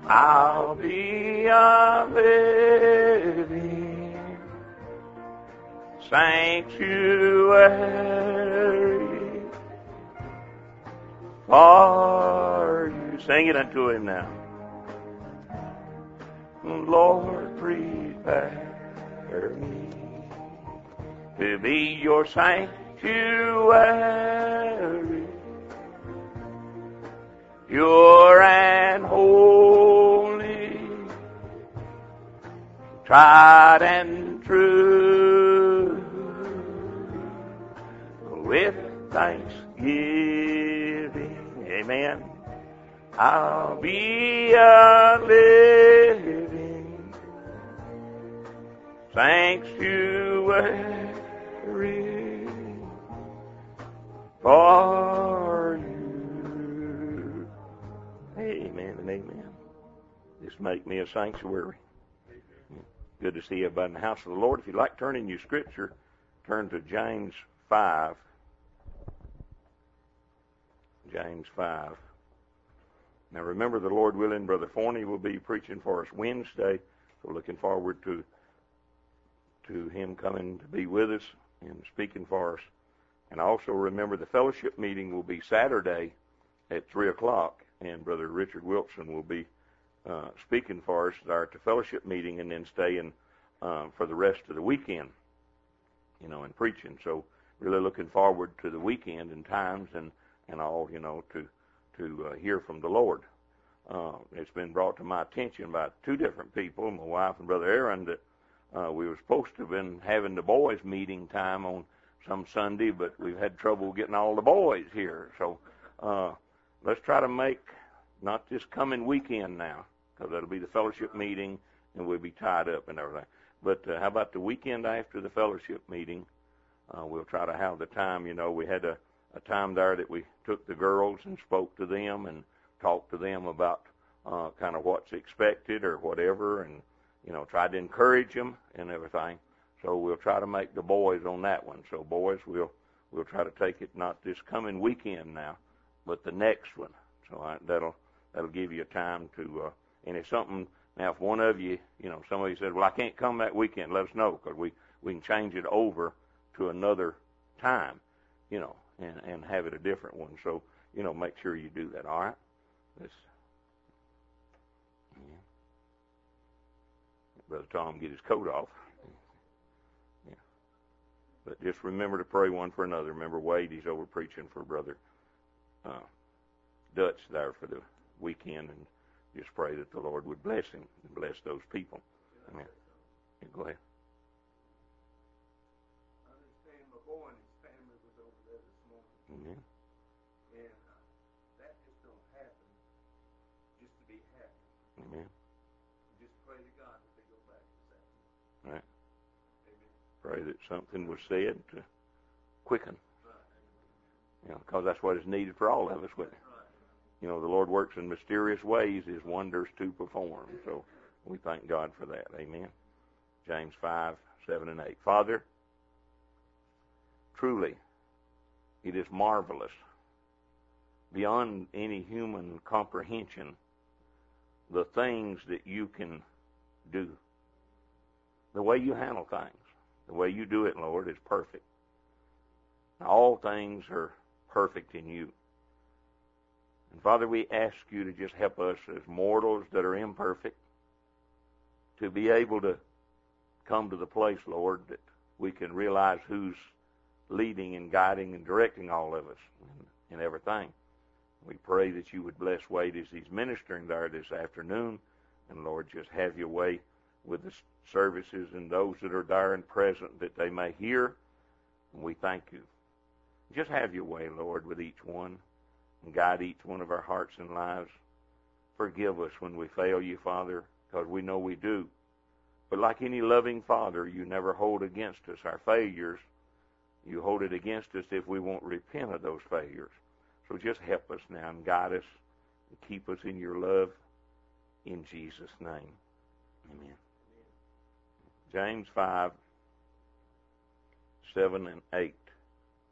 I'll be a living sanctuary for you. Sing it unto him now. Lord, prepare me to be your sanctuary, pure and holy, tried and true, with thanksgiving. Amen. I'll be a living sanctuary for you. Amen and amen. Just make me a sanctuary. Good to see everybody in the house of the Lord. If you'd like to turn in your scripture, turn to James 5. James 5. Now remember, the Lord willing, Brother Forney will be preaching for us Wednesday, so looking forward to him coming to be with us and speaking for us. And also remember, the fellowship meeting will be Saturday at 3 o'clock, and Brother Richard Wilson will be speaking for us there at the fellowship meeting, and then staying for the rest of the weekend, and preaching. So really looking forward to the weekend and times and all, to hear from the Lord. It's been brought to my attention by two different people, my wife and Brother Aaron, that we were supposed to have been having the boys' meeting time on some Sunday, but we've had trouble getting all the boys here. So let's try to make not this coming weekend now, because that'll be the fellowship meeting, and we'll be tied up and everything. But how about the weekend after the fellowship meeting? We'll try to have the time. We had a time there that we took the girls and spoke to them and talked to them about kind of what's expected or whatever, and tried to encourage them and everything. So we'll try to make the boys on that one. So boys, we'll try to take it not this coming weekend now, but the next one. So that'll give you time to. And if something now, if one of you, somebody said, well, I can't come that weekend, let us know, because we can change it over to another time, and have it a different one. So, make sure you do that, all right? Brother Tom get his coat off. Yeah. But just remember to pray one for another. Remember Wade, he's over preaching for Brother Dutch there for the weekend, and just pray that the Lord would bless him and bless those people. Amen. Yeah, go ahead. I understand my boy and his family was over there this morning. Mm-hmm. And that just don't happen just to be happy. Amen. Just pray to God that they go back this afternoon. All right. Amen. Pray that something was said to quicken. Right. Because that's what is needed for all of us, wouldn't it? The Lord works in mysterious ways, His wonders to perform. So we thank God for that. Amen. James 5, 7, and 8. Father, truly, it is marvelous, beyond any human comprehension, the things that you can do. The way you handle things, the way you do it, Lord, is perfect. All things are perfect in you. And Father, we ask you to just help us as mortals that are imperfect to be able to come to the place, Lord, that we can realize who's leading and guiding and directing all of us in everything. We pray that you would bless Wade as he's ministering there this afternoon. And Lord, just have your way with the services and those that are there and present, that they may hear. And we thank you. Just have your way, Lord, with each one, and guide each one of our hearts and lives. Forgive us when we fail you, Father, because we know we do. But like any loving Father, you never hold against us our failures. You hold it against us if we won't repent of those failures. So just help us now and guide us and keep us in your love. In Jesus' name, amen. James 5, 7, and 8.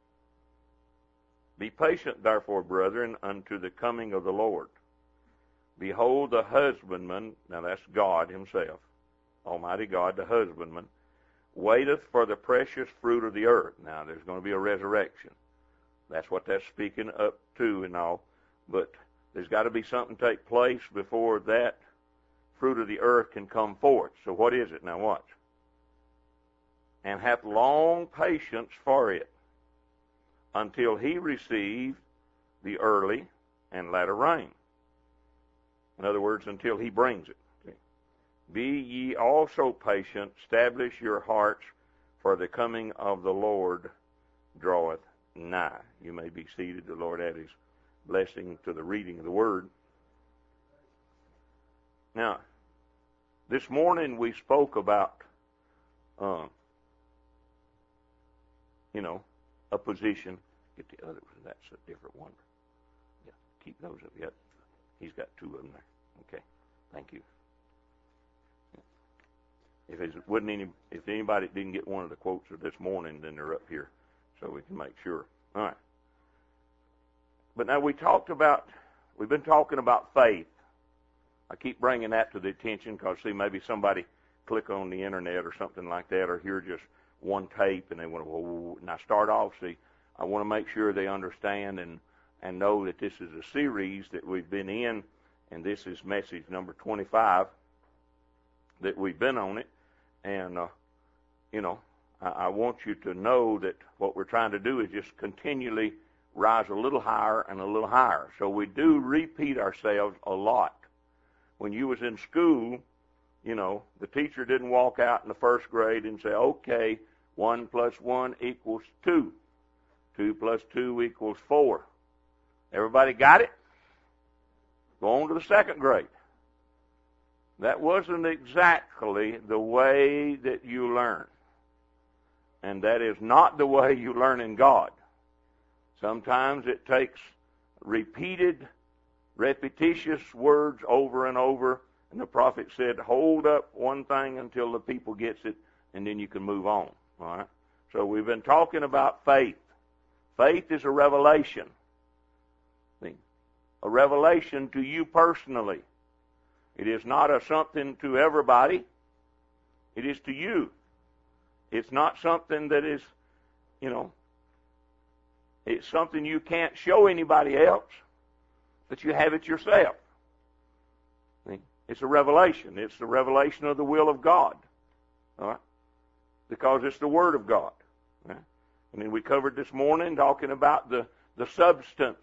Be patient, therefore, brethren, unto the coming of the Lord. Behold, the husbandman, now that's God himself, Almighty God, the husbandman, waiteth for the precious fruit of the earth. Now, there's going to be a resurrection. That's what that's speaking up to and all. But there's got to be something take place before that fruit of the earth can come forth. So what is it? Now watch. And hath long patience for it, until he receive the early and latter rain. In other words, until he brings it. Be ye also patient, establish your hearts, for the coming of the Lord draweth nigh. You may be seated. The Lord add his blessing to the reading of the Word. Now, this morning we spoke about, a position. Get the other one. That's a different one. Yeah, keep those up. Yep. He's got two of them there. Okay. Thank you. If anybody didn't get one of the quotes of this morning, then they're up here, so we can make sure. All right. But now we've been talking about faith. I keep bringing that to the attention because, see, maybe somebody click on the internet or something like that, or hear just one tape, and they want to, whoa. And I start off, see, I want to make sure they understand and know that this is a series that we've been in, and this is message number 25 that we've been on it. And, I want you to know that what we're trying to do is just continually rise a little higher and a little higher. So we do repeat ourselves a lot. When you was in school, the teacher didn't walk out in the first grade and say, okay, 1 + 1 = 2. 2 + 2 = 4. Everybody got it? Go on to the second grade. That wasn't exactly the way that you learn. And that is not the way you learn in God. Sometimes it takes repeated, repetitious words over and over. And the prophet said, hold up one thing until the people gets it, and then you can move on. All right? So we've been talking about faith. Faith is a revelation. A revelation to you personally. It is not something to everybody. It is to you. It's not something that is, it's something you can't show anybody else, but you have it yourself. It's a revelation. It's the revelation of the will of God. All right? Because it's the Word of God. Right? And then we covered this morning talking about the substance.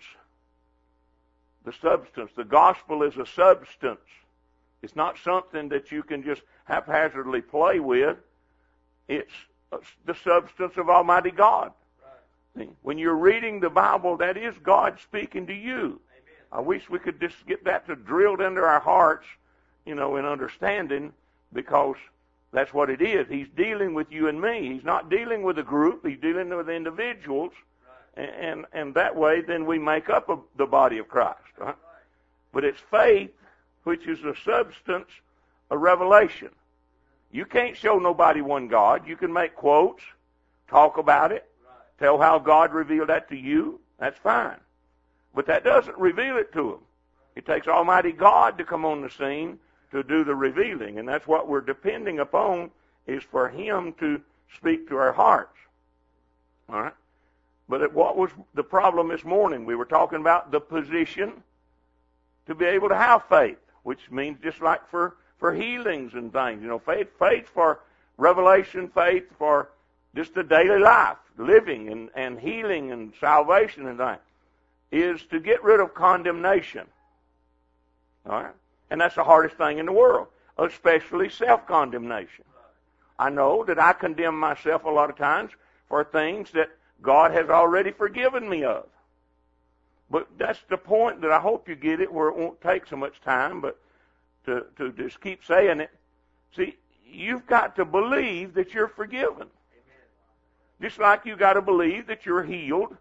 The substance. The gospel is a substance. It's not something that you can just haphazardly play with. It's the substance of Almighty God. Right. When you're reading the Bible, that is God speaking to you. Amen. I wish we could just get that drilled into our hearts, in understanding, because that's what it is. He's dealing with you and me. He's not dealing with a group. He's dealing with individuals. Right. And that way, then we make up the body of Christ. Right? Right. But it's faith, which is a substance, a revelation. You can't show nobody one God. You can make quotes, talk about it, tell how God revealed that to you. That's fine. But that doesn't reveal it to them. It takes Almighty God to come on the scene to do the revealing. And that's what we're depending upon, is for Him to speak to our hearts. All right? But what was the problem this morning? We were talking about the position to be able to have faith, which means just like for healings and things. Faith for revelation, faith for just the daily life, living and healing and salvation and things, is to get rid of condemnation. All right? And that's the hardest thing in the world, especially self-condemnation. I know that I condemn myself a lot of times for things that God has already forgiven me of. But that's the point that I hope you get it, where it won't take so much time, but to just keep saying it. See, you've got to believe that you're forgiven. Amen. Just like you got to believe that you're healed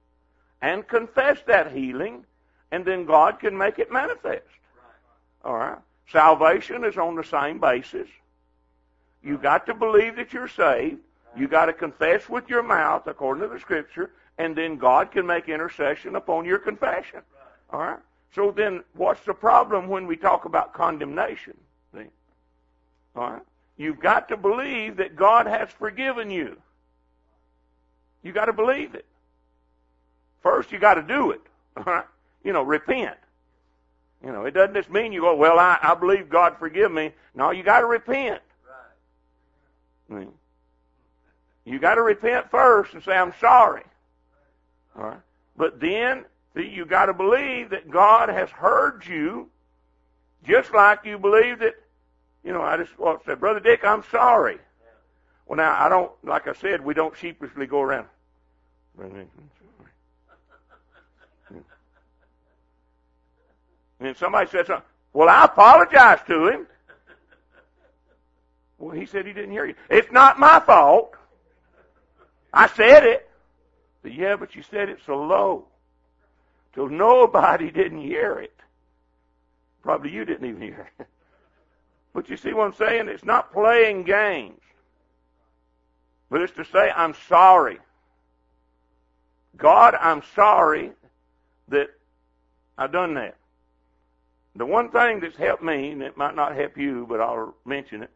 and confess that healing, and then God can make it manifest. Right. All right? Salvation is on the same basis. You've got to believe that you're saved. You got to confess with your mouth, according to the Scripture, and then God can make intercession upon your confession. All right? So then what's the problem when we talk about condemnation? See? All right? You've got to believe that God has forgiven you. You've got to believe it. First, you got to do it. All right? Repent. It doesn't just mean you go, well, I believe God forgive me. No, you got to repent. Right. You got to repent first and say, I'm sorry. All right? But then, you got to believe that God has heard you, just like you believe that, I just said, Brother Dick, I'm sorry. Well, now, I don't, like I said, we don't sheepishly go around. Brother Dick, I'm sorry. And then somebody said something. Well, I apologized to him. Well, he said he didn't hear you. It's not my fault. I said it. But yeah, but you said it so low. Till nobody didn't hear it. Probably you didn't even hear it. But you see what I'm saying? It's not playing games. But it's to say, I'm sorry. God, I'm sorry that I've done that. The one thing that's helped me, and it might not help you, but I'll mention it.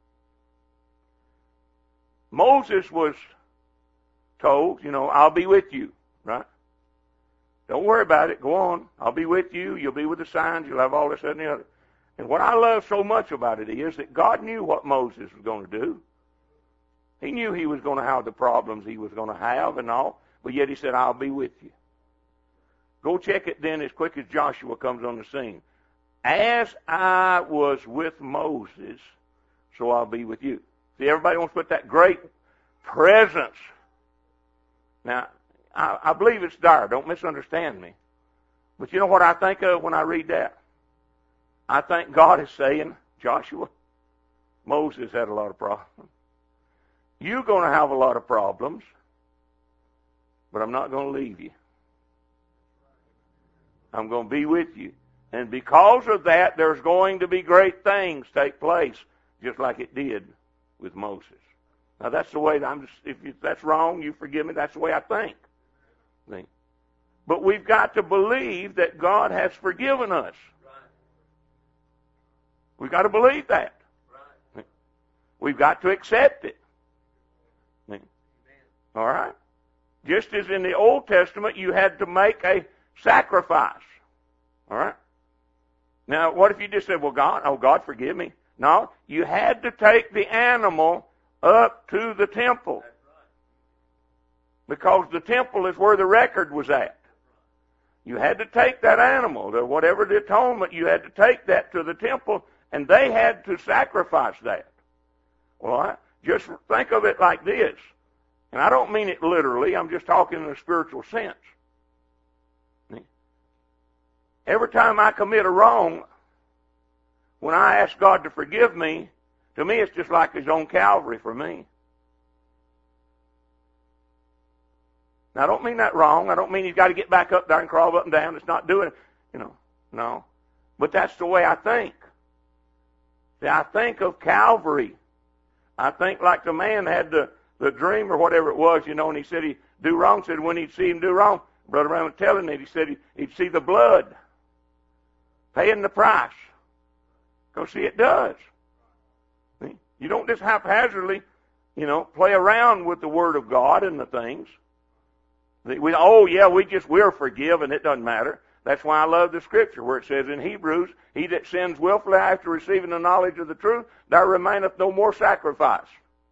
Moses was told, I'll be with you, right? Don't worry about it. Go on. I'll be with you. You'll be with the signs. You'll have all this, that, and the other. And what I love so much about it is that God knew what Moses was going to do. He knew he was going to have the problems he was going to have and all, but yet he said, I'll be with you. Go check it then as quick as Joshua comes on the scene. As I was with Moses, so I'll be with you. See, everybody wants to put that great presence. Now, I believe it's there. Don't misunderstand me. But you know what I think of when I read that? I think God is saying, Joshua, Moses had a lot of problems. You're going to have a lot of problems, but I'm not going to leave you. I'm going to be with you. And because of that, there's going to be great things take place, just like it did with Moses. Now, that's the way if that's wrong, you forgive me. That's the way I think. See? But we've got to believe that God has forgiven us. We've got to believe that. We've got to accept it. All right? Just as in the Old Testament, you had to make a sacrifice. All right? Now, what if you just said, well, God, forgive me. No, you had to take the animal up to the temple. Because the temple is where the record was at. You had to take that animal, whatever the atonement, you had to take that to the temple, and they had to sacrifice that. Well, just think of it like this. And I don't mean it literally, I'm just talking in a spiritual sense. Every time I commit a wrong, when I ask God to forgive me, to me it's just like He's on Calvary for me. Now, I don't mean that wrong. I don't mean He's got to get back up there and crawl up and down. It's not doing it, no. But that's the way I think. See, I think of Calvary. I think like the man had the dream or whatever it was, and he said he'd do wrong. Said when he'd see him do wrong, Brother Brown was telling it, he said he'd see the blood paying the price. Because, see, it does. See? You don't just haphazardly, play around with the Word of God and the things. We're forgiven. It doesn't matter. That's why I love the Scripture where it says in Hebrews, he that sins willfully after receiving the knowledge of the truth, there remaineth no more sacrifice.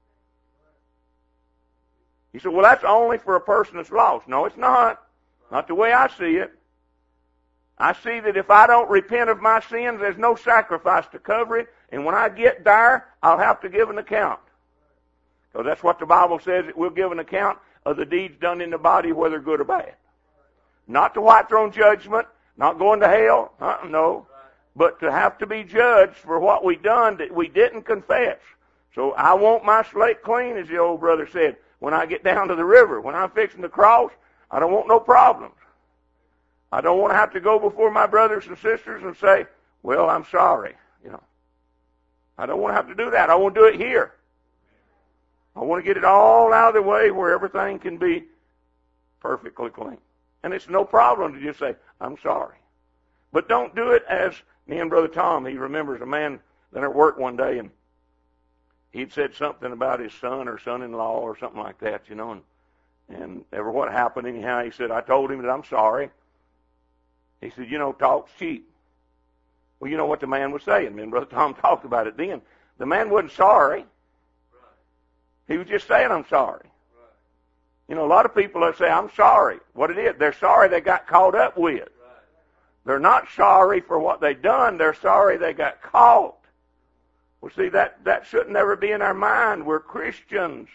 You say, well, that's only for a person that's lost. No, it's not. Not the way I see it. I see that if I don't repent of my sins, there's no sacrifice to cover it. And when I get there, I'll have to give an account. Because that's what the Bible says, that we'll give an account of the deeds done in the body, whether good or bad. Not to white throne judgment, not going to hell, no. But to have to be judged for what we done that we didn't confess. So I want my slate clean, as the old brother said, when I get down to the river. When I'm fixing the cross, I don't want no problems. I don't want to have to go before my brothers and sisters and say, well, I'm sorry. I don't want to have to do that. I want to do it here. I want to get it all out of the way where everything can be perfectly clean. And it's no problem to just say, I'm sorry. But don't do it as me and Brother Tom. He remembers a man that at work one day, and he'd said something about his son or son-in-law or something like that, you know. And ever what happened anyhow, he said, I told him that I'm sorry. He said, you know, talk's cheap. Well, you know what the man was saying. Me and Brother Tom talked about it then. The man wasn't sorry. He was just saying, I'm sorry. You know, a lot of people that say, I'm sorry. What it is, they're sorry they got caught up with. They're not sorry for what they done. They're sorry they got caught. Well, see, that should never be in our mind. We're Christians.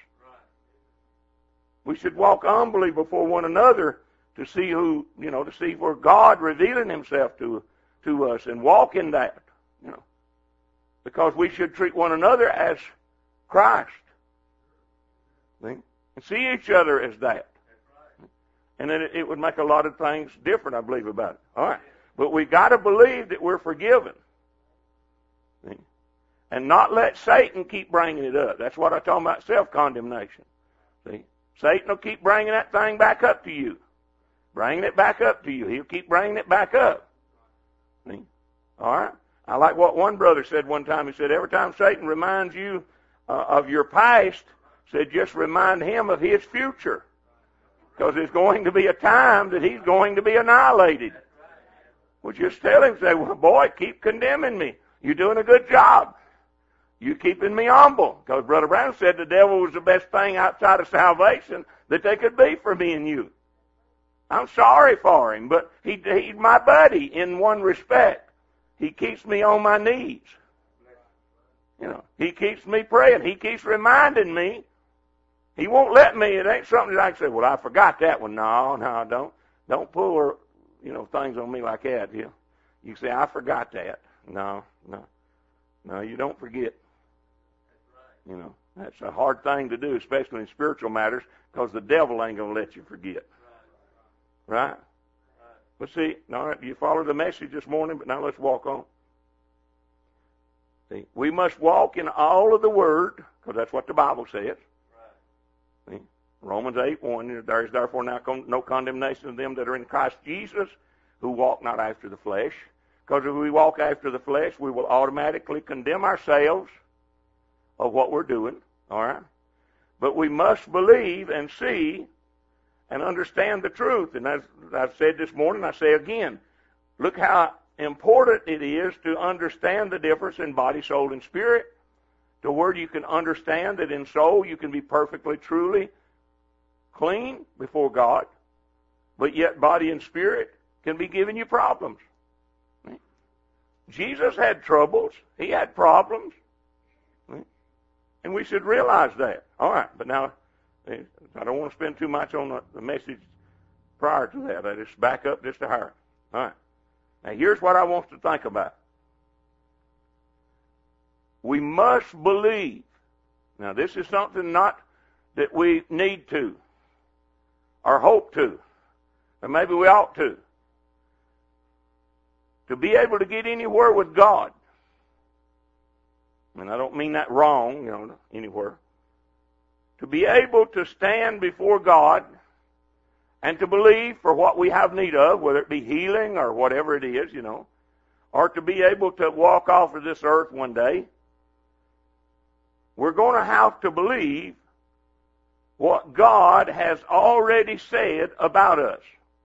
We should walk humbly before one another to see who, you know, to see where God revealing himself to us and walk in that, you know. Because we should treat one another as Christ. See? And see each other as that. And then it would make a lot of things different, I believe, about it. All right. But we got to believe that we're forgiven. See? And not let Satan keep bringing it up. That's what I talk about, self-condemnation. See? Satan will keep bringing that thing back up to you. Bringing it back up to you. He'll keep bringing it back up. See? All right? I like what one brother said one time. He said, every time Satan reminds you of your past, said just remind him of his future. Because there's going to be a time that he's going to be annihilated. Well, just tell him, say, well, boy, keep condemning me. You're doing a good job. You're keeping me humble. Because Brother Brown said the devil was the best thing outside of salvation that they could be for me and you. I'm sorry for him, but he's my buddy in one respect. He keeps me on my knees. You know, he keeps me praying. He keeps reminding me. He won't let me. It ain't something that I can say, well, I forgot that one. No, don't pull, you know, things on me like that. You say, I forgot that. No, you don't forget. You know, that's a hard thing to do, especially in spiritual matters, because the devil ain't going to let you forget. Right? But see, all right, you followed the message this morning, but now let's walk on. See, we must walk in all of the Word, because that's what the Bible says. See, Romans 8:1, there is therefore now no condemnation of them that are in Christ Jesus, who walk not after the flesh. Because if we walk after the flesh, we will automatically condemn ourselves of what we're doing. All right? But we must believe and see and understand the truth. And as I've said this morning, I say again, look how important it is to understand the difference in body, soul, and spirit, to where you can understand that in soul you can be perfectly, truly clean before God, but yet body and spirit can be giving you problems. Jesus had troubles. He had problems. And we should realize that. All right, but now I don't want to spend too much on the message prior to that. I just back up just a hair. All right. Now here's what I want to think about. We must believe. Now this is something not that we need to or hope to, or maybe we ought to. To be able to get anywhere with God. And I don't mean that wrong, you know, anywhere. To be able to stand before God and to believe for what we have need of, whether it be healing or whatever it is, you know, or to be able to walk off of this earth one day, we're going to have to believe what God has already said about us.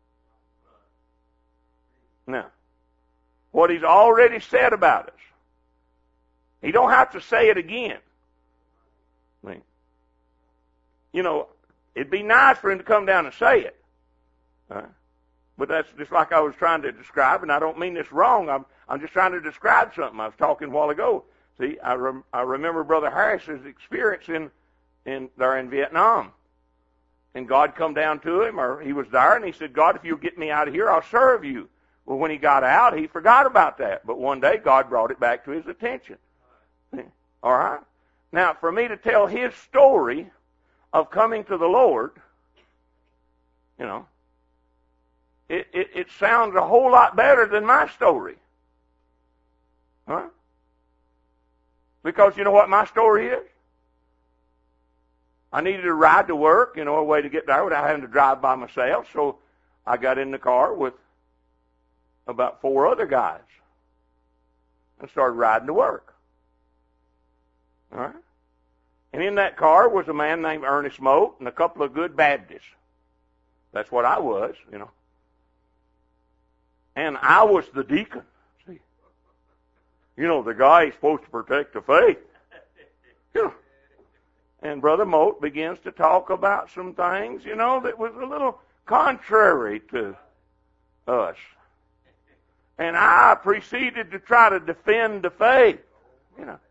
Now, what He's already said about us. He don't have to say it again. I mean, you know, it'd be nice for Him to come down and say it. But that's just like I was trying to describe, and I don't mean this wrong. I'm just trying to describe something. I was talking a while ago. See, I remember Brother Harris's experience there in Vietnam. And God come down to him, or he was there, and he said, God, if you'll get me out of here, I'll serve you. Well, when he got out, he forgot about that. But one day, God brought it back to his attention. All right? Now, for me to tell his story of coming to the Lord, you know, it sounds a whole lot better than my story. Huh? Because you know what my story is? I needed a ride to work, you know, a way to get there without having to drive by myself. So I got in the car with about 4 other guys and started riding to work. All right? And in that car was a man named Ernest Moat and a couple of good Baptists. That's what I was, you know. And I was the deacon. See? You know, the guy is supposed to protect the faith. You know. And Brother Moat begins to talk about some things, you know, that was a little contrary to us. And I proceeded to try to defend the faith, you know.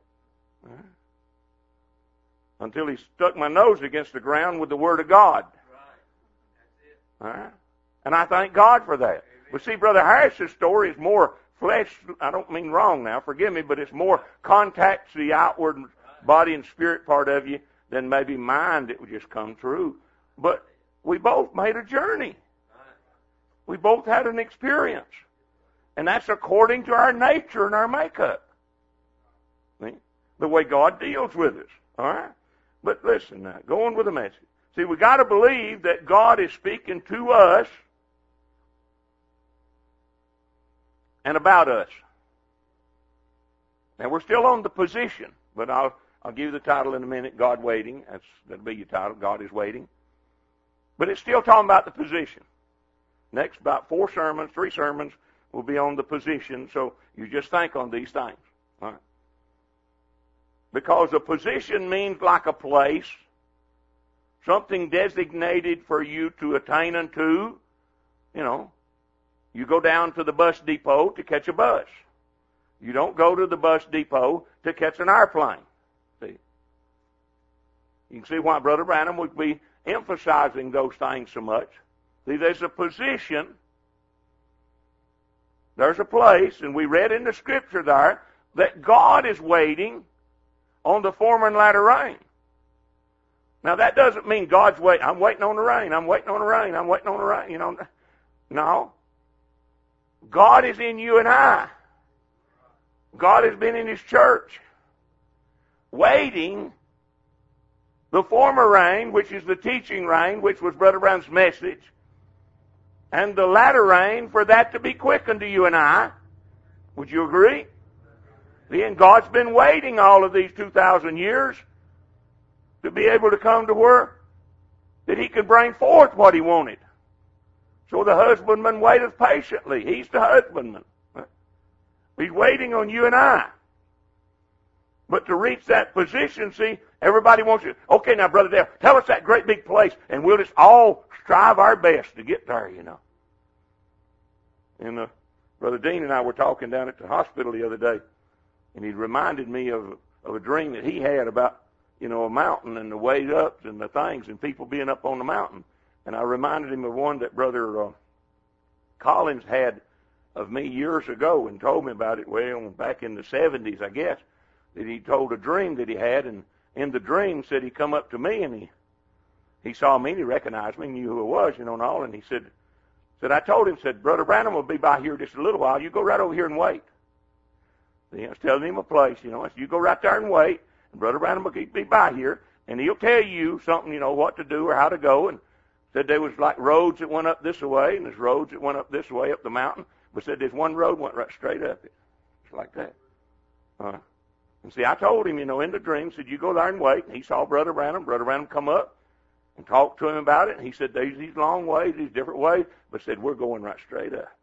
Until he stuck my nose against the ground with the Word of God. All right? And I thank God for that. But see, Brother Harris's story is more flesh, I don't mean wrong now, forgive me, but it's more contacts the outward body and spirit part of you than maybe mine that would just come true. But we both made a journey. We both had an experience. And that's according to our nature and our makeup. See? The way God deals with us. All right? But listen now, going with the message. See, we got to believe that God is speaking to us and about us. Now, we're still on the position, but I'll give you the title in a minute, God Waiting. That'll be your title, God is Waiting. But it's still talking about the position. Next, about 3 sermons will be on the position, so you just think on these things. All right? Because a position means like a place, something designated for you to attain unto. You know, you go down to the bus depot to catch a bus. You don't go to the bus depot to catch an airplane. See? You can see why Brother Branham would be emphasizing those things so much. See, there's a position, there's a place, and we read in the Scripture there that God is waiting on the former and latter rain. Now, that doesn't mean God's waiting. I'm waiting on the rain. I'm waiting on the rain. I'm waiting on the rain. You know, no. God is in you and I. God has been in His church, waiting the former rain, which is the teaching rain, which was Brother Brown's message, and the latter rain for that to be quickened to you and I. Would you agree? And God's been waiting all of these 2,000 years to be able to come to where that He could bring forth what He wanted. So the husbandman waiteth patiently. He's the husbandman. He's waiting on you and I. But to reach that position, see, everybody wants you. Okay, now, Brother Dale, tell us that great big place, and we'll just all strive our best to get there, you know. And Brother Dean and I were talking down at the hospital the other day, and he reminded me of a dream that he had about, you know, a mountain and the ways up and the things and people being up on the mountain. And I reminded him of one that Brother Collins had of me years ago and told me about it, well, back in the 70s, I guess, that he told a dream that he had. And in the dream said he come up to me and he saw me and he recognized me and knew who I was, you know, and all. And he said, I told him, Brother Branham will be by here just a little while. You go right over here and wait. I was telling him a place, you know. I said, you go right there and wait, and Brother Branham will be by here, and he'll tell you something, you know, what to do or how to go. And said there was like roads that went up this way, and there's roads that went up this way up the mountain. But said there's one road went right straight up it. It's like that. And see, I told him, you know, in the dream, said, you go there and wait. And he saw Brother Branham. Brother Branham come up and talked to him about it. And he said, there's these long ways, these different ways. But said, we're going right straight up.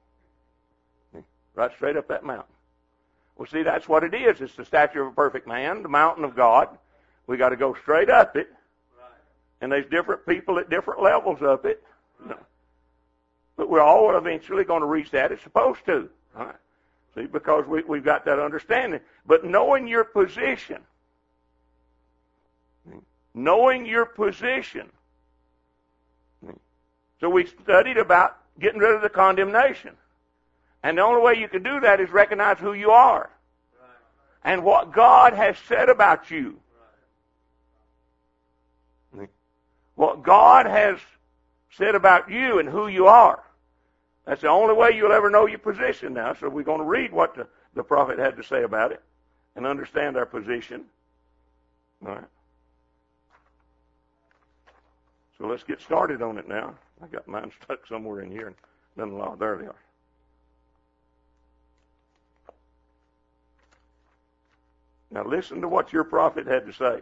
Right straight up that mountain. Well, see, that's what it is. It's the stature of a perfect man, the mountain of God. We got to go straight up it. And there's different people at different levels up it. No. But we're all eventually going to reach that. It's supposed to. All right? See, because we've got that understanding. But knowing your position. Knowing your position. So we studied about getting rid of the condemnation. And the only way you can do that is recognize who you are. And what God has said about you. What God has said about you and who you are. That's the only way you'll ever know your position now. So we're going to read what the prophet had to say about it and understand our position. All right. So let's get started on it now. I got mine stuck somewhere in here. There they are. Now listen to what your prophet had to say.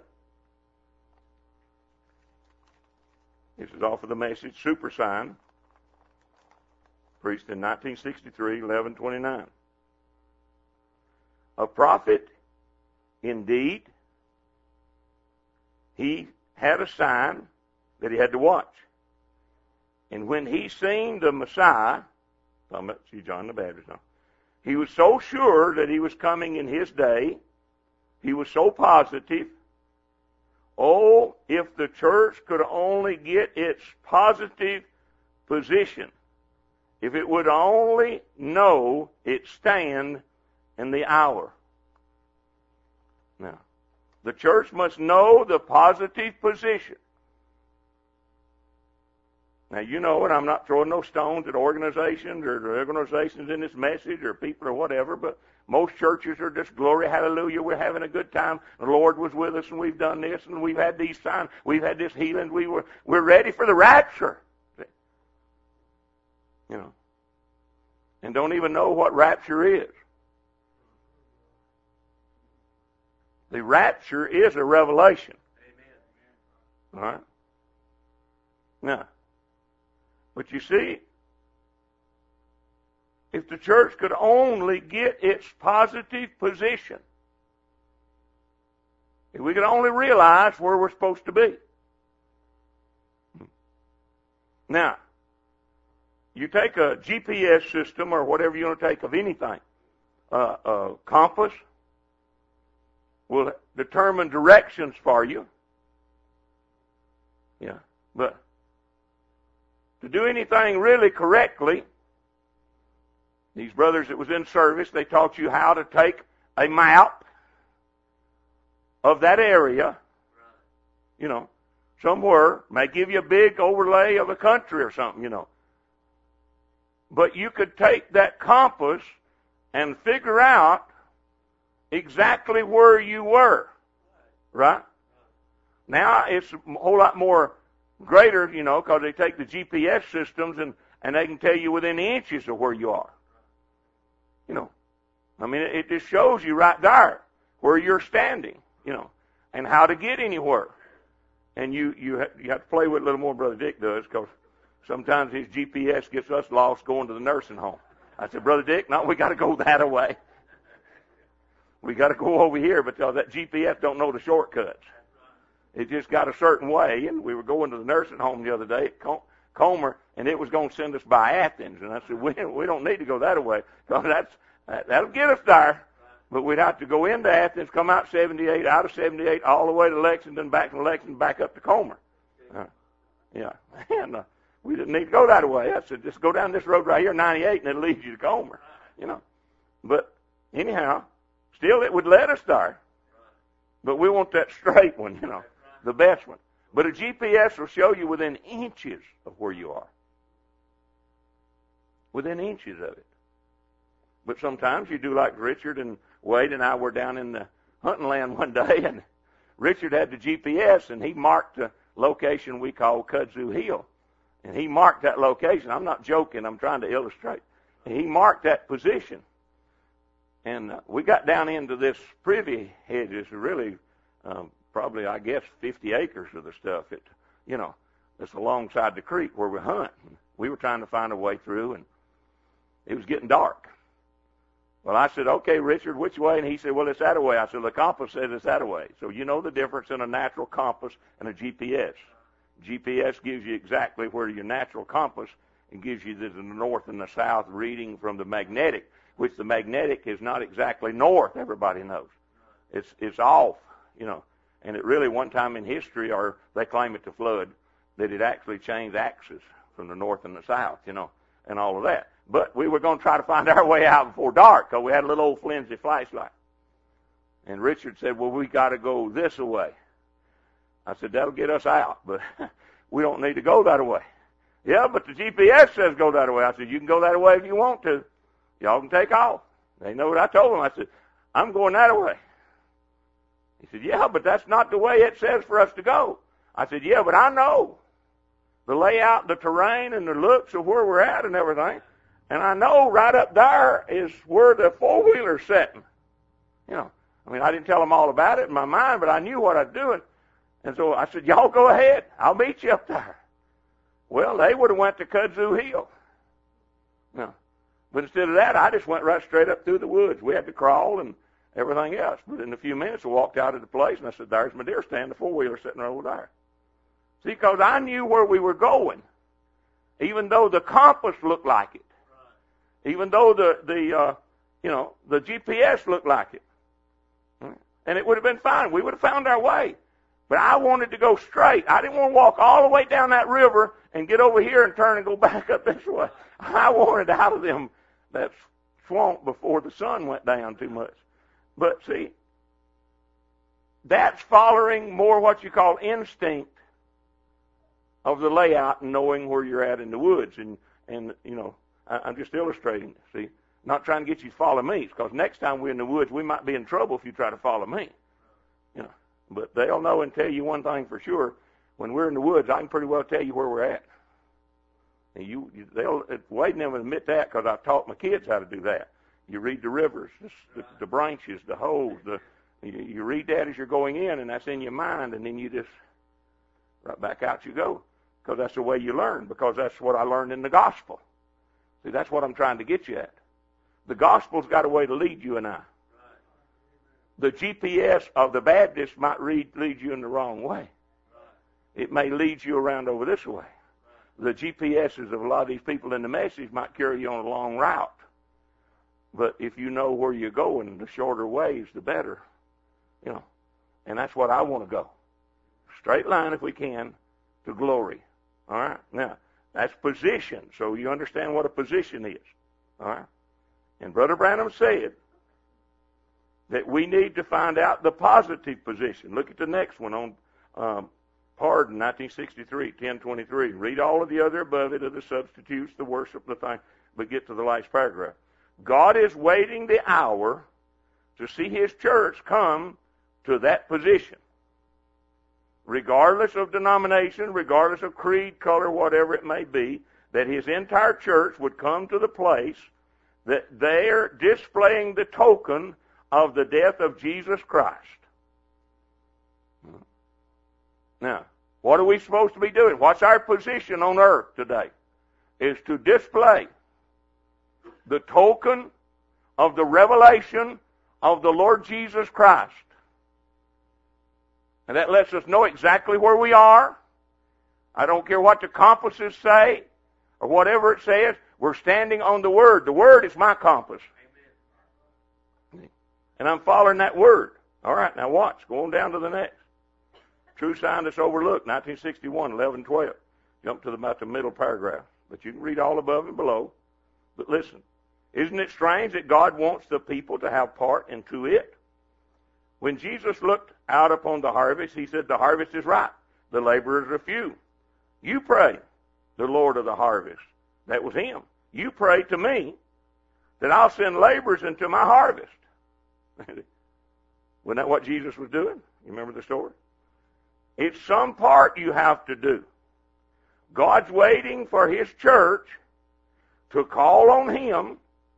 This is off of the Message, Super Sign, preached in 1963, 11/29. A prophet, indeed, he had a sign that he had to watch. And when he seen the Messiah, talking about John the Baptist now, he was so sure that he was coming in his day, he was so positive. Oh, if the church could only get its positive position, if it would only know its stand and the hour. Now, the church must know the positive position. Now, you know it, I'm not throwing no stones at organizations in this message or people or whatever, but most churches are just glory, hallelujah, we're having a good time. The Lord was with us and we've done this and we've had these signs, we've had this healing, we're ready for the rapture. You know. And don't even know what rapture is. The rapture is a revelation. Amen. All right? Now, but you see, if the church could only get its positive position, if we could only realize where we're supposed to be. Now, you take a GPS system or whatever you want to take of anything, a compass will determine directions for you. Yeah, but to do anything really correctly, these brothers that was in service, they taught you how to take a map of that area, you know, somewhere, may give you a big overlay of a country or something, you know. But you could take that compass and figure out exactly where you were, right? Now it's a whole lot more greater, you know, because they take the GPS systems and they can tell you within inches of where you are. You know, I mean, it just shows you right there where you're standing, you know, and how to get anywhere. And you have to play with it a little more, Brother Dick does, because sometimes his GPS gets us lost going to the nursing home. I said, Brother Dick, no, we got to go that way. We got to go over here because that GPS don't know the shortcuts. It just got a certain way, and we were going to the nursing home the other day at Comer, and it was going to send us by Athens. And I said, we don't need to go that way because that'll get us there. But we'd have to go into Athens, come out 78, out of 78, all the way to Lexington, back from Lexington, back up to Comer. Yeah, and we didn't need to go that way. I said, just go down this road right here, 98, and it'll lead you to Comer. You know. But anyhow, still it would let us there. But we want that straight one, you know, the best one. But a GPS will show you within inches of where you are. Within inches of it. But sometimes you do like Richard and Wade and I were down in the hunting land one day, and Richard had the GPS, and he marked a location we call Kudzu Hill. And he marked that location. I'm not joking. I'm trying to illustrate. And he marked that position. And we got down into this privy hedges, really probably, I guess, 50 acres of the stuff. It's alongside the creek where we hunt. We were trying to find a way through, and it was getting dark. Well, I said, okay, Richard, which way? And he said, well, it's that way. I said, the compass says it's that way. So you know the difference in a natural compass and a GPS. GPS gives you exactly where your natural compass, and gives you the north and the south reading from the magnetic, which the magnetic is not exactly north, everybody knows. It's off, you know. And it really, one time in history, or they claim it to flood, that it actually changed axes from the north and the south, you know, and all of that. But we were going to try to find our way out before dark, because we had a little old flimsy flashlight. And Richard said, well, we got to go this way. I said, that'll get us out, but we don't need to go that way. Yeah, but the GPS says go that way. I said, you can go that way if you want to. Y'all can take off. They know what I told them. I said, I'm going that way. He said, yeah, but that's not the way it says for us to go. I said, yeah, but I know the layout, the terrain, and the looks of where we're at and everything. And I know right up there is where the four-wheeler's sitting. You know, I mean, I didn't tell them all about it in my mind, but I knew what I was doing. And so I said, y'all go ahead. I'll meet you up there. Well, they would have went to Kudzu Hill. No. But instead of that, I just went right straight up through the woods. We had to crawl and everything else. But in a few minutes, we walked out of the place, and I said, there's my deer stand, the four-wheeler sitting right over there. See, because I knew where we were going, even though the compass looked like it, even though the GPS looked like it. And it would have been fine. We would have found our way. But I wanted to go straight. I didn't want to walk all the way down that river and get over here and turn and go back up this way. I wanted out of that swamp before the sun went down too much. But see, that's following more what you call instinct of the layout and knowing where you're at in the woods. And I'm just illustrating it. See, not trying to get you to follow me, because next time we're in the woods, we might be in trouble if you try to follow me. But they'll know and tell you one thing for sure. When we're in the woods, I can pretty well tell you where we're at. And Wade never admit that, because I've taught my kids how to do that. You read the rivers, the branches, the holes. You read that as you're going in, and that's in your mind, and then you just right back out you go, because that's the way you learn, because that's what I learned in the gospel. See, that's what I'm trying to get you at. The gospel's got a way to lead you and I. The GPS of the Baptist might lead you in the wrong way. It may lead you around over this way. The GPSs of a lot of these people in the message might carry you on a long route. But if you know where you're going, the shorter ways, the better. And that's what I want to go. Straight line, if we can, to glory. All right? Now, that's position. So you understand what a position is. All right? And Brother Branham said that we need to find out the positive position. Look at the next one on Pardon, 1963, 1023. Read all of the other above it, of the substitutes, the worship, the thing, but get to the last paragraph. God is waiting the hour to see His church come to that position. Regardless of denomination, regardless of creed, color, whatever it may be, that His entire church would come to the place that they're displaying the token of the death of Jesus Christ. Now, what are we supposed to be doing? What's our position on earth today? Is to display the token of the revelation of the Lord Jesus Christ. And that lets us know exactly where we are. I don't care what the compasses say or whatever it says. We're standing on the Word. The Word is my compass. Amen. And I'm following that Word. All right, now watch. Go on down to the next. True sign that's overlooked, 1961, 11:12. Jump to about the middle paragraph. But you can read all above and below. But listen, isn't it strange that God wants the people to have part into it? When Jesus looked out upon the harvest, He said, the harvest is ripe. The laborers are few. You pray, the Lord of the harvest. That was Him. You pray to me that I'll send laborers into my harvest. Wasn't that what Jesus was doing? You remember the story? It's some part you have to do. God's waiting for His church to call on Him.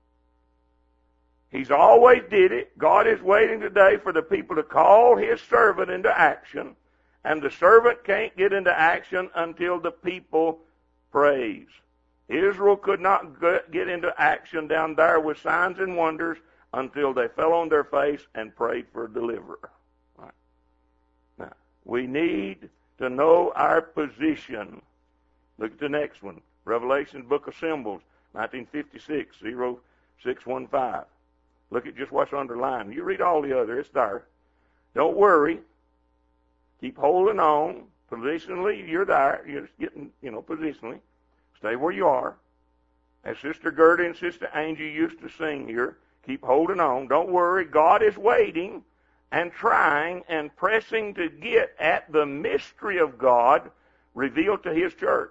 He's always did it. God is waiting today for the people to call His servant into action. And the servant can't get into action until the people praise. Israel could not get into action down there with signs and wonders until they fell on their face and prayed for a deliverer. Right. Now, we need to know our position. Look at the next one. Revelation, Book of Symbols, 1956, 0615. Look at just what's underlined. You read all the other. It's there. Don't worry. Keep holding on. Positionally, you're there. You're just getting, positionally. Stay where you are. As Sister Gertie and Sister Angie used to sing here, keep holding on. Don't worry. God is waiting and trying and pressing to get at the mystery of God revealed to His church.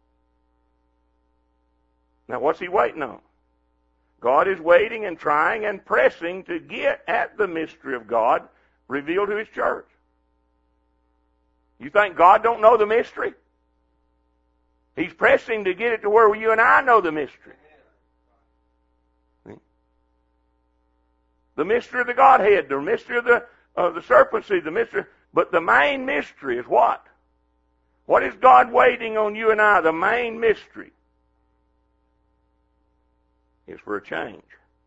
Now, what's He waiting on? God is waiting and trying and pressing to get at the mystery of God revealed to His church. You think God don't know the mystery? He's pressing to get it to where you and I know the mystery. The mystery of the Godhead, the mystery of the serpent seed, the mystery. But the main mystery is what? What is God waiting on you and I? The main mystery is for a change.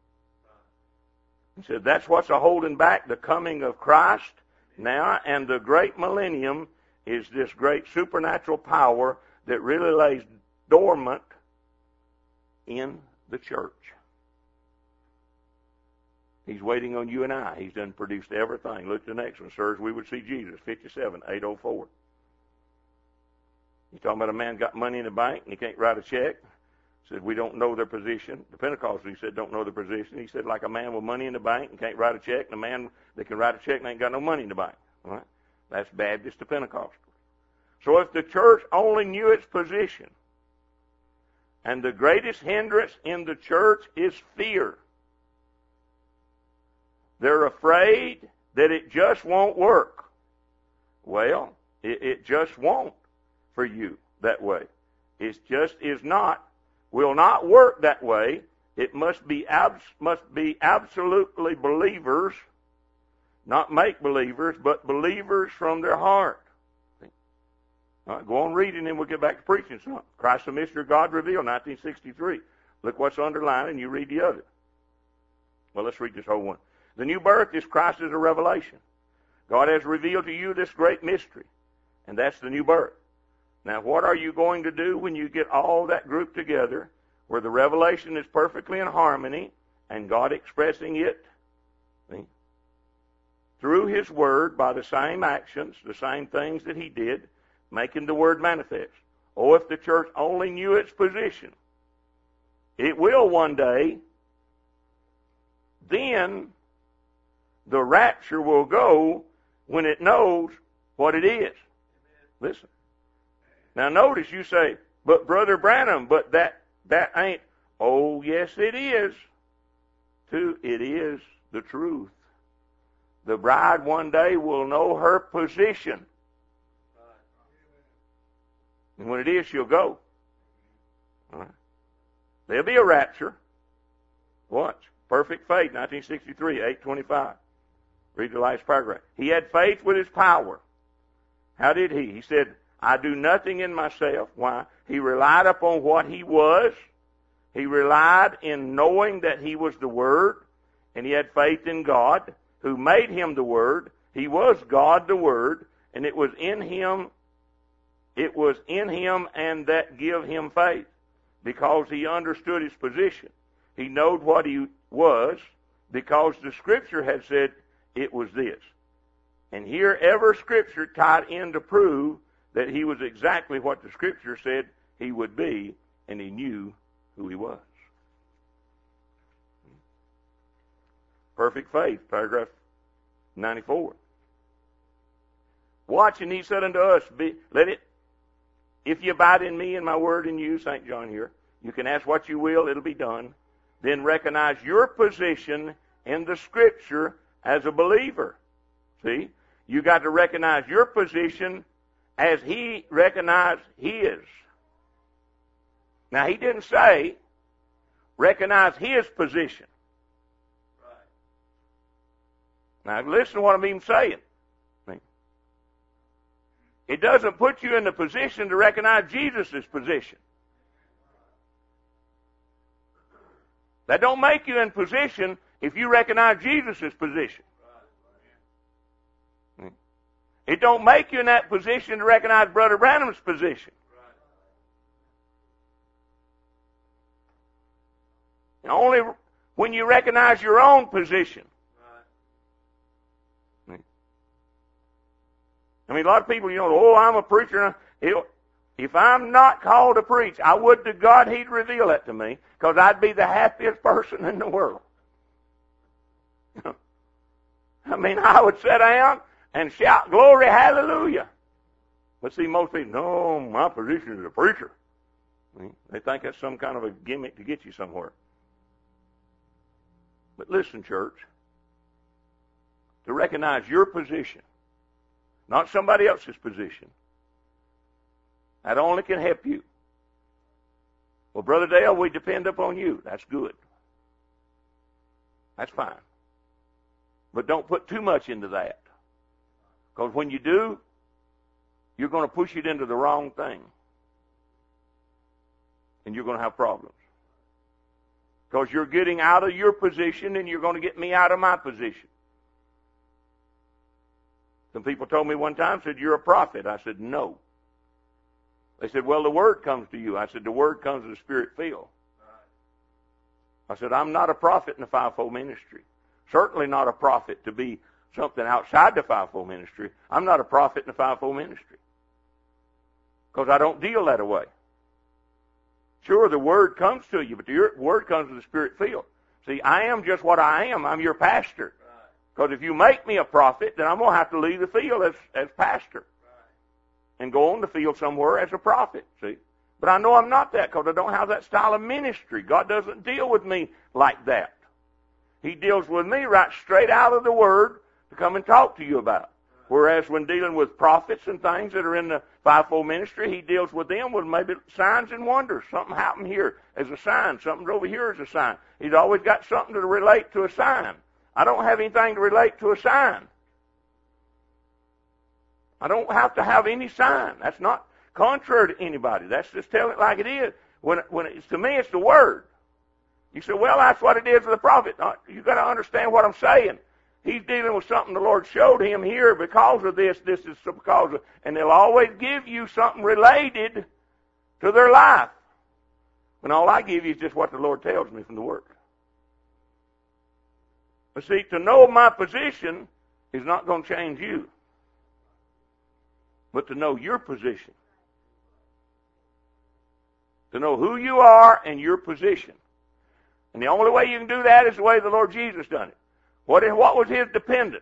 He said that's what's holding back the coming of Christ now, and the great millennium is this great supernatural power that really lays dormant in the church. He's waiting on you and I. He's done produced everything. Look at the next one. Sirs, we would see Jesus, 57:804. You talking about a man got money in the bank and he can't write a check? Said, we don't know their position. The Pentecostals, he said, don't know their position. He said, like a man with money in the bank and can't write a check, and a man that can write a check and ain't got no money in the bank. All right? That's Baptist to Pentecostal. So if the church only knew its position, and the greatest hindrance in the church is fear. They're afraid that it just won't work. Well, it just won't for you that way. It just will not work that way. It must be absolutely believers, not make-believers, but believers from their heart. All right, go on reading, and we'll get back to preaching some. Christ the Mystery of God Revealed, 1963. Look what's underlined, and you read the other. Well, let's read this whole one. The new birth is Christ as a revelation. God has revealed to you this great mystery, and that's the new birth. Now, what are you going to do when you get all that group together, where the revelation is perfectly in harmony, and God expressing it through His Word by the same actions, the same things that He did, making the Word manifest? Oh, if the church only knew its position. It will one day. Then the rapture will go when it knows what it is. Listen. Now notice you say, but Brother Branham, but that ain't. Oh, yes it is. It is the truth. The bride one day will know her position. And when it is, she'll go. All right. There'll be a rapture. Watch. Perfect faith, 1963, 825. Read the last paragraph. He had faith with his power. How did he? He said, I do nothing in myself. Why? He relied upon what he was. He relied in knowing that he was the Word, and he had faith in God, who made him the Word. He was God the Word, and it was in him and that give him faith, because he understood his position. He knowed what he was, because the Scripture had said it was this. And here every Scripture tied in to prove that he was exactly what the Scripture said he would be, and he knew who he was. Perfect faith, paragraph 94. Watch, and he said unto us, if you abide in me and my word in you, St. John here, you can ask what you will, it'll be done. Then recognize your position in the Scripture as a believer. See? You got to recognize your position as he recognized his. Now, he didn't say recognize his position. Right. Now, listen to what I'm even saying. It doesn't put you in the position to recognize Jesus' position. That don't make you in position if you recognize Jesus' position. It don't make you in that position to recognize Brother Branham's position. And only when you recognize your own position. I mean, a lot of people, I'm a preacher. If I'm not called to preach, I would to God He'd reveal that to me, because I'd be the happiest person in the world. I mean, I would sit down and shout, glory, hallelujah. But see, most people, no, my position is a preacher. They think that's some kind of a gimmick to get you somewhere. But listen, church, to recognize your position, not somebody else's position, that only can help you. Well, Brother Dale, we depend upon you. That's good. That's fine. But don't put too much into that. Because when you do, you're going to push it into the wrong thing. And you're going to have problems. Because you're getting out of your position and you're going to get me out of my position. Some people told me one time, said, you're a prophet. I said, no. They said, well, the Word comes to you. I said, the Word comes to the Spirit-filled. I said, I'm not a prophet in the fivefold ministry. Certainly not a prophet to be something outside the fivefold ministry. I'm not a prophet in the fivefold ministry. Because I don't deal that way. Sure, the Word comes to you, but the Word comes to the Spirit-filled. See, I am just what I am. I'm your pastor. Because if you make me a prophet, then I'm going to have to leave the field as pastor. And go on the field somewhere as a prophet, see. But I know I'm not that because I don't have that style of ministry. God doesn't deal with me like that. He deals with me right straight out of the Word to come and talk to you about. Whereas when dealing with prophets and things that are in the fivefold ministry, He deals with them with maybe signs and wonders. Something happened here as a sign. Something over here as a sign. He's always got something to relate to a sign. I don't have anything to relate to a sign. I don't have to have any sign. That's not contrary to anybody. That's just telling it like it is. When it's to me, it's the Word. You say, well, that's what it is for the prophet. You've got to understand what I'm saying. He's dealing with something the Lord showed him here because of this. This is because of, and they'll always give you something related to their life. When all I give you is just what the Lord tells me from the Word. But see, to know my position is not going to change you. But to know your position. To know who you are and your position. And the only way you can do that is the way the Lord Jesus done it. What was His dependence?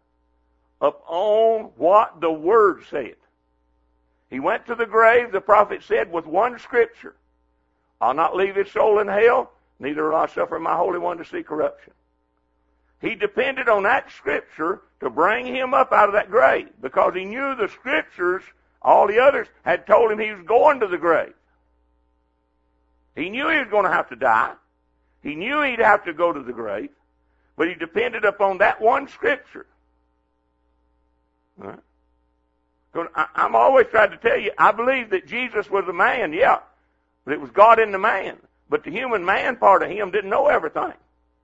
Upon what the Word said. He went to the grave, the prophet said, with one scripture. I'll not leave his soul in hell, neither will I suffer my Holy One to see corruption. He depended on that scripture to bring him up out of that grave because he knew the scriptures, all the others, had told him he was going to the grave. He knew he was going to have to die. He knew he'd have to go to the grave. But he depended upon that one scripture. All right? I'm always trying to tell you, I believe that Jesus was a man, yeah. But it was God in the man. But the human man part of him didn't know everything.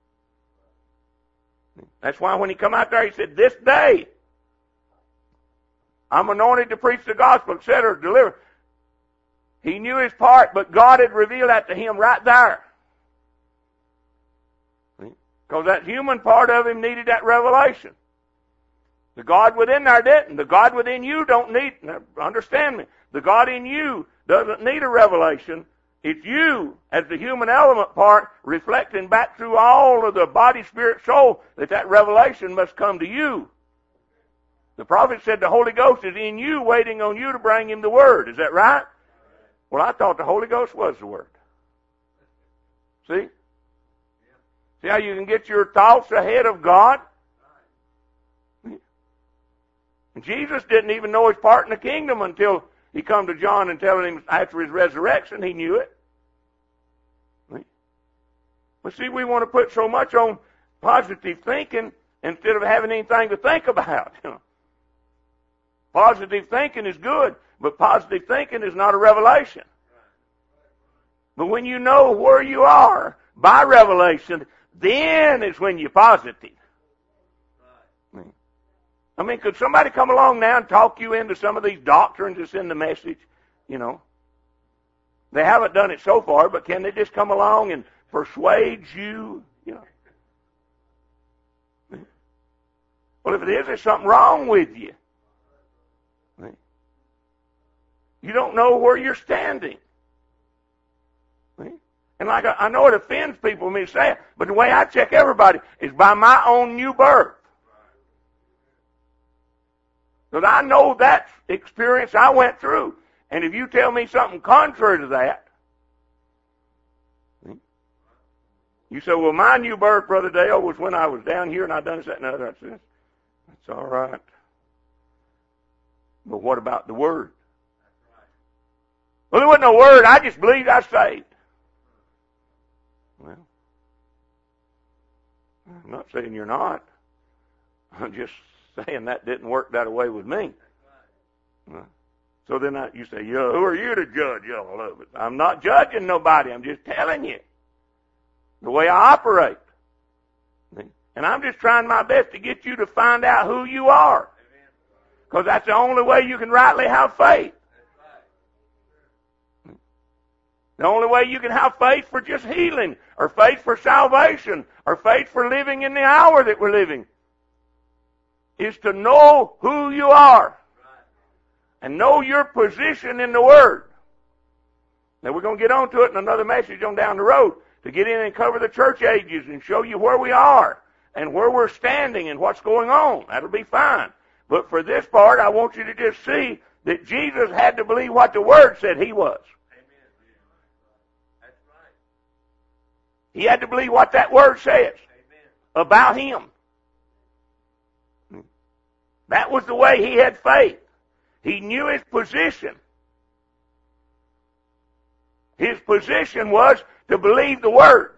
That's why when he come out there, he said, this day, I'm anointed to preach the gospel, etc., deliver. He knew his part, but God had revealed that to him right there. Because that human part of him needed that revelation. The God within there didn't. The God within you don't need, understand me, the God in you doesn't need a revelation. It's you, as the human element part, reflecting back through all of the body, spirit, soul, that revelation must come to you. The prophet said the Holy Ghost is in you, waiting on you to bring him the Word. Is that right? Well, I thought the Holy Ghost was the Word. See? See how you can get your thoughts ahead of God? And Jesus didn't even know his part in the kingdom until he come to John and telling him after his resurrection, he knew it. But see, we want to put so much on positive thinking instead of having anything to think about. Positive thinking is good, but positive thinking is not a revelation. But when you know where you are by revelation, then is when you're positive. I mean, could somebody come along now and talk you into some of these doctrines that's in the message? They haven't done it so far, but can they just come along and persuade you? Well, if it is, there's something wrong with you. You don't know where you're standing. And like I know it offends people when me to say it, but the way I check everybody is by my own new birth. Because I know that experience I went through. And if you tell me something contrary to that, you say, well, my new birth, Brother Dale, was when I was down here and I done this, that, and the other. I said, that's all right. But what about the Word? Well, there wasn't no Word. I just believed I was saved. Well, I'm not saying you're not. I'm just saying that didn't work that way with me. So then you say, who are you to judge all of it? I'm not judging nobody. I'm just telling you the way I operate. And I'm just trying my best to get you to find out who you are. Because that's the only way you can rightly have faith. The only way you can have faith for just healing, or faith for salvation, or faith for living in the hour that we're living, is to know who you are. And know your position in the Word. Now we're going to get on to it in another message on down the road, to get in and cover the church ages and show you where we are and where we're standing and what's going on. That'll be fine. But for this part, I want you to just see that Jesus had to believe what the Word said He was. He had to believe what that Word says about Him. That was the way he had faith. He knew his position. His position was to believe the Word.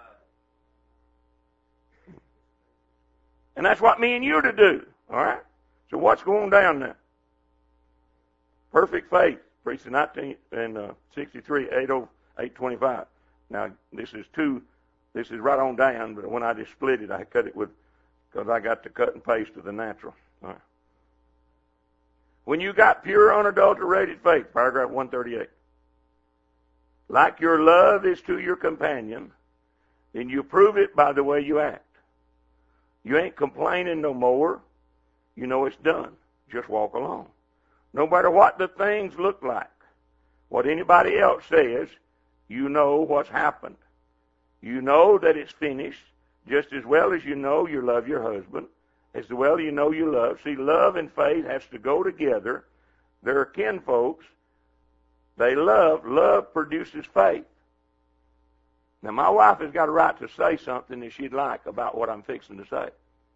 And that's what me and you are to do. All right? So what's going down now? Perfect faith, preached in 1963, 825. Now, this is right on down, but when I just split it, I cut it because I got to cut and paste to the natural. All right. When you got pure, unadulterated faith, paragraph 138, like your love is to your companion, then you prove it by the way you act. You ain't complaining no more. You know it's done. Just walk along. No matter what the things look like, what anybody else says, you know what's happened. You know that it's finished, just as well as you know you love your husband, as well you know you love. See, love and faith has to go together. They're kinfolks. They love. Love produces faith. Now, my wife has got a right to say something that she'd like about what I'm fixing to say.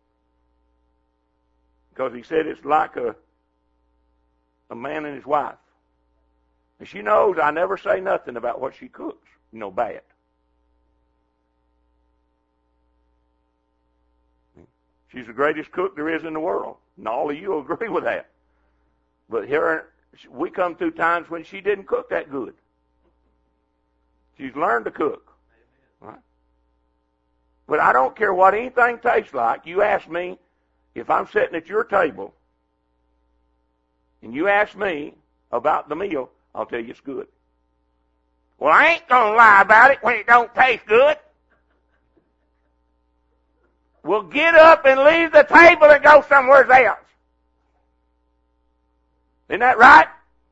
Because he said it's like a man and his wife. And she knows I never say nothing about what she cooks, bad. She's the greatest cook there is in the world. And all of you will agree with that. But here, we come through times when she didn't cook that good. She's learned to cook. Right? But I don't care what anything tastes like. You ask me, if I'm sitting at your table, and you ask me about the meal, I'll tell you it's good. Well, I ain't going to lie about it when it don't taste good. Well, get up and leave the table and go somewhere else. Isn't that right?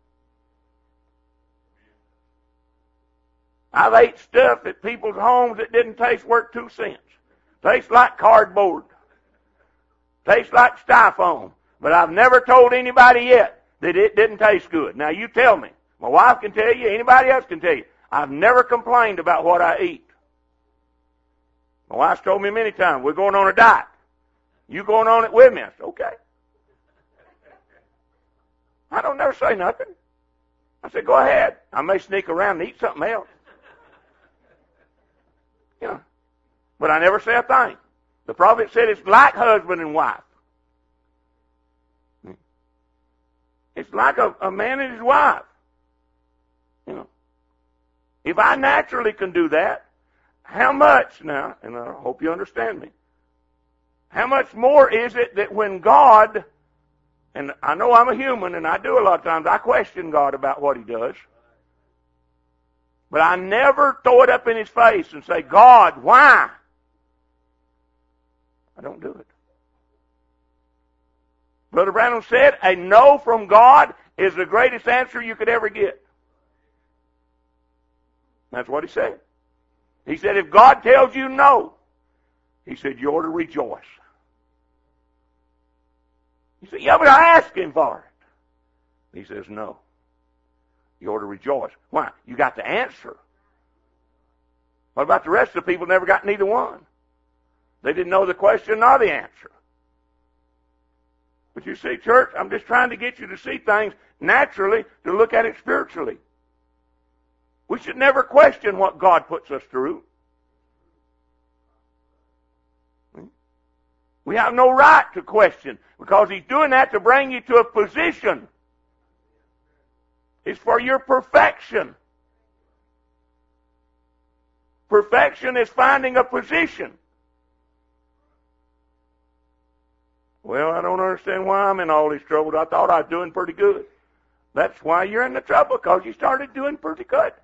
I've ate stuff at people's homes that didn't taste worth 2 cents. Tastes like cardboard. Tastes like styrofoam. But I've never told anybody yet that it didn't taste good. Now you tell me. My wife can tell you, anybody else can tell you. I've never complained about what I eat. My wife's told me many times, we're going on a diet. You going on it with me? I said, okay. I don't never say nothing. I said, go ahead. I may sneak around and eat something else. But I never say a thing. The prophet said it's like husband and wife. It's like a man and his wife. If I naturally can do that, how much now, and I hope you understand me, how much more is it that when God, and I know I'm a human and I do a lot of times, I question God about what He does, but I never throw it up in His face and say, God, why? I don't do it. Brother Branham said, a no from God is the greatest answer you could ever get. That's what he said. He said, if God tells you no, he said, you ought to rejoice. You say, yeah, but I asked Him for it. He says, no. You ought to rejoice. Why? You got the answer. What about the rest of the people never got neither one? They didn't know the question nor the answer. But you see, church, I'm just trying to get you to see things naturally, to look at it spiritually. We should never question what God puts us through. We have no right to question, because He's doing that to bring you to a position. It's for your perfection. Perfection is finding a position. Well, I don't understand why I'm in all this trouble. I thought I was doing pretty good. That's why you're in the trouble, because you started doing pretty good.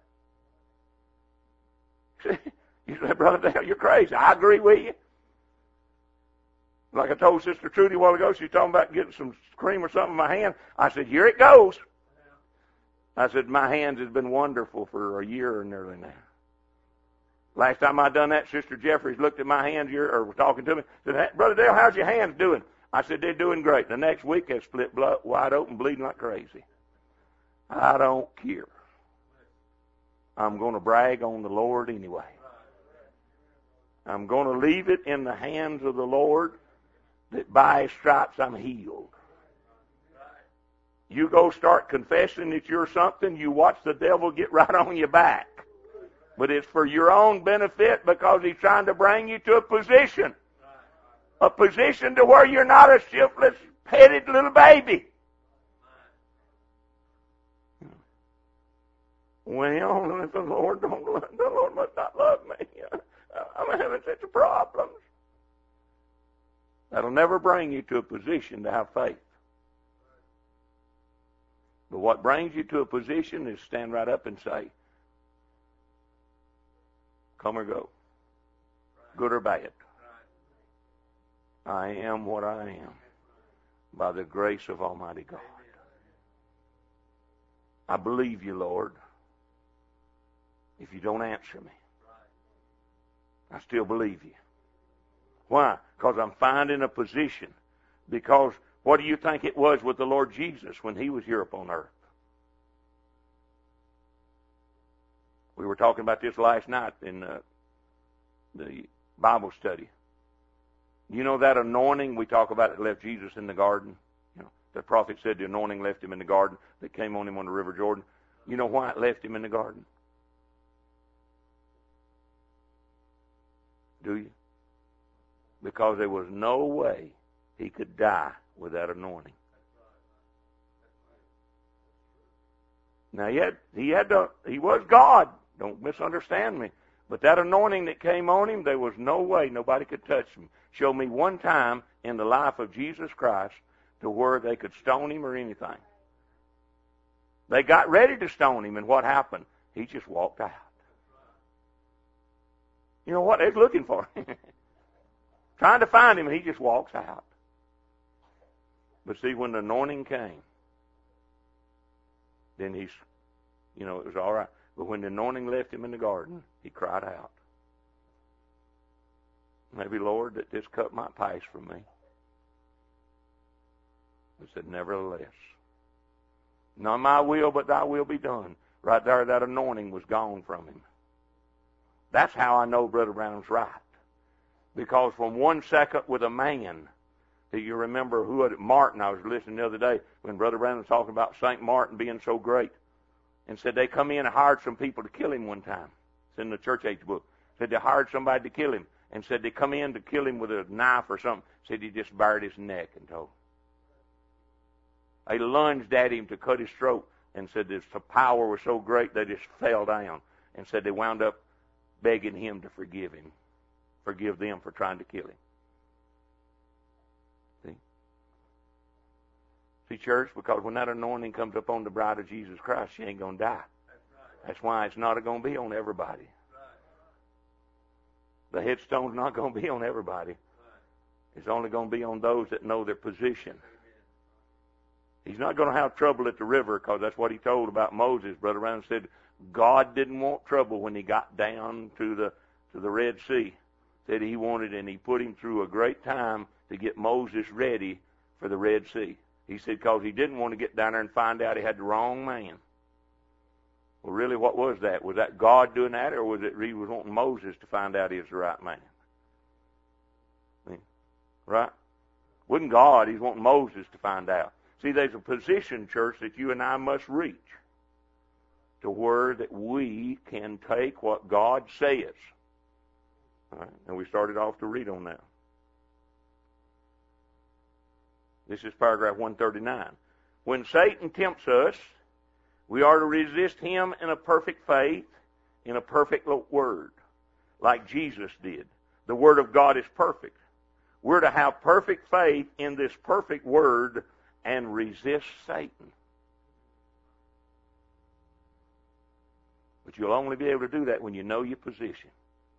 You say, Brother Dale, you're crazy. I agree with you. Like I told Sister Trudy a while ago, she was talking about getting some cream or something in my hand. I said, here it goes. I said, my hands has been wonderful for a year nearly now. Last time I done that, Sister Jeffries looked at my hands here, or was talking to me, said, Brother Dale, how's your hands doing? I said, they're doing great. The next week, they split wide open, bleeding like crazy. I don't care. I'm going to brag on the Lord anyway. I'm going to leave it in the hands of the Lord that by His stripes I'm healed. You go start confessing that you're something, you watch the devil get right on your back. But it's for your own benefit, because he's trying to bring you to a position. A position to where you're not a shiftless, petted little baby. Well, if the Lord must not love me. I'm having such a problem. That'll never bring you to a position to have faith. But what brings you to a position is stand right up and say, come or go, good or bad, I am what I am by the grace of Almighty God. I believe you, Lord. If you don't answer me, I still believe you. Why? Because I'm finding a position. Because what do you think it was with the Lord Jesus when He was here upon earth? We were talking about this last night in the Bible study. You know that anointing we talk about that left Jesus in the garden? You know, the prophet said the anointing left Him in the garden that came on Him on the River Jordan. You know why it left Him in the garden? Do you? Because there was no way He could die with that anointing. Now he was God. Don't misunderstand me. But that anointing that came on Him, there was no way nobody could touch Him. Show me one time in the life of Jesus Christ to where they could stone Him or anything. They got ready to stone Him, and what happened? He just walked out. You know what? They're looking for Him. Trying to find Him, and He just walks out. But see, when the anointing came, then it was all right. But when the anointing left Him in the garden, He cried out. Maybe, Lord, that this cup might pass from me. But said, nevertheless, not my will, but Thy will be done. Right there, that anointing was gone from Him. That's how I know Brother Branham's right. Because from 1 second with a man, do you remember who was it? Martin? I was listening the other day when Brother Branham was talking about St. Martin being so great. And said they come in and hired some people to kill him one time. It's in the church age book. Said they hired somebody to kill him. And said they come in to kill him with a knife or something. Said he just bared his neck and told. They lunged at him to cut his throat. And said the power was so great they just fell down. And said they wound up begging him to forgive him. Forgive them for trying to kill him. See, church, because when that anointing comes up on the bride of Jesus Christ, she ain't going to die. That's why it's not going to be on everybody. The headstone's not going to be on everybody. It's only going to be on those that know their position. He's not going to have trouble at the river, because that's what He told about Moses. Brother Brown said God didn't want trouble when He got down to the Red Sea. Said He wanted, and He put him through a great time to get Moses ready for the Red Sea. He said because He didn't want to get down there and find out he had the wrong man. Well, really, what was that? Was that God doing that, or was it He was wanting Moses to find out he was the right man? Right? Wasn't God. He's wanting Moses to find out. See, there's a position, church, that you and I must reach to where that we can take what God says. All right? And we started off to read on that. This is paragraph 139. When Satan tempts us, we are to resist him in a perfect faith, in a perfect word, like Jesus did. The Word of God is perfect. We're to have perfect faith in this perfect Word and resist Satan. But you'll only be able to do that when you know your position.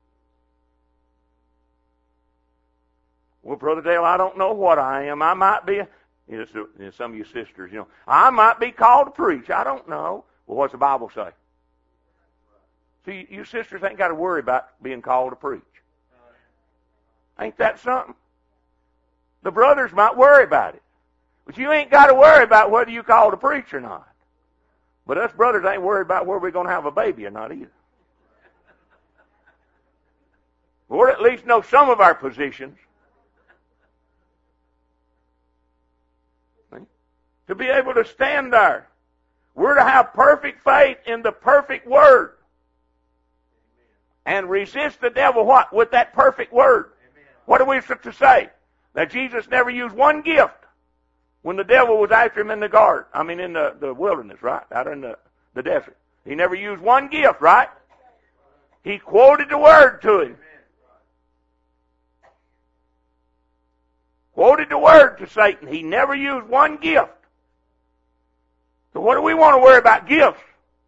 Well, Brother Dale, I don't know what I am. I might be, some of you sisters, I might be called to preach. I don't know. Well, what's the Bible say? See, you sisters ain't got to worry about being called to preach. Ain't that something? The brothers might worry about it. But you ain't got to worry about whether you called to preach or not. But us brothers ain't worried about whether we're going to have a baby or not either. Or at least know some of our positions. To be able to stand there. We're to have perfect faith in the perfect Word. And resist the devil what? With that perfect Word. What are we to say? That Jesus never used one gift when the devil was after him in the garden. In the wilderness, right? Out in the desert. He never used one gift, right? He quoted the Word to him. Quoted the Word to Satan. He never used one gift. So what do we want to worry about gifts?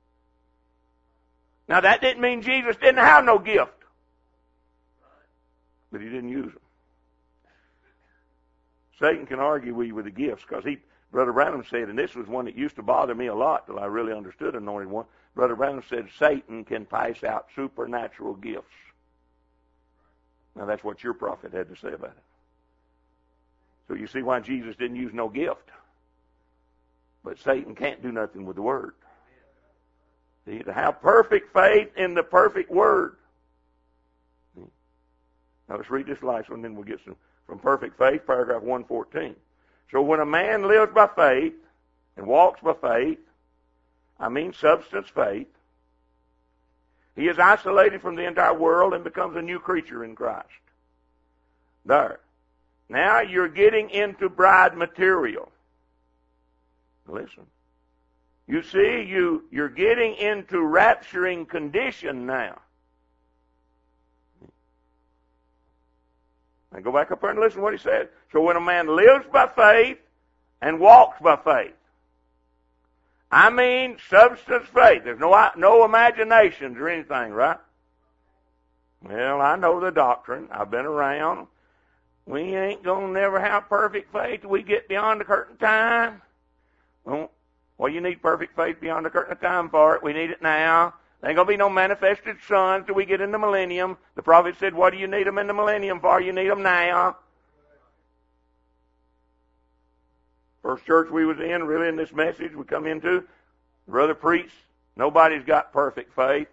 Now that didn't mean Jesus didn't have no gift. But he didn't use them. Satan can argue with you with the gifts because Brother Branham said, and this was one that used to bother me a lot till I really understood Anointed One. Brother Branham said Satan can pass out supernatural gifts. Now that's what your prophet had to say about it. So you see why Jesus didn't use no gift. But Satan can't do nothing with the Word. See, to have perfect faith in the perfect Word. Now let's read this last one, then we'll get some from perfect faith, paragraph 114. So when a man lives by faith and walks by faith, substance faith, he is isolated from the entire world and becomes a new creature in Christ. There. Now you're getting into bride material. Listen. You see, you're getting into rapturing condition now. Now go back up there and listen to what he said. So when a man lives by faith and walks by faith, substance faith. There's no imaginations or anything, right? Well, I know the doctrine. I've been around. We ain't going to never have perfect faith till we get beyond the curtain time. Well, you need perfect faith beyond the curtain of time for it. We need it now. There ain't going to be no manifested sons till we get in the millennium. The prophet said, what do you need them in the millennium for? You need them now. First church we was in, really in this message we come into, the brother preached, nobody's got perfect faith.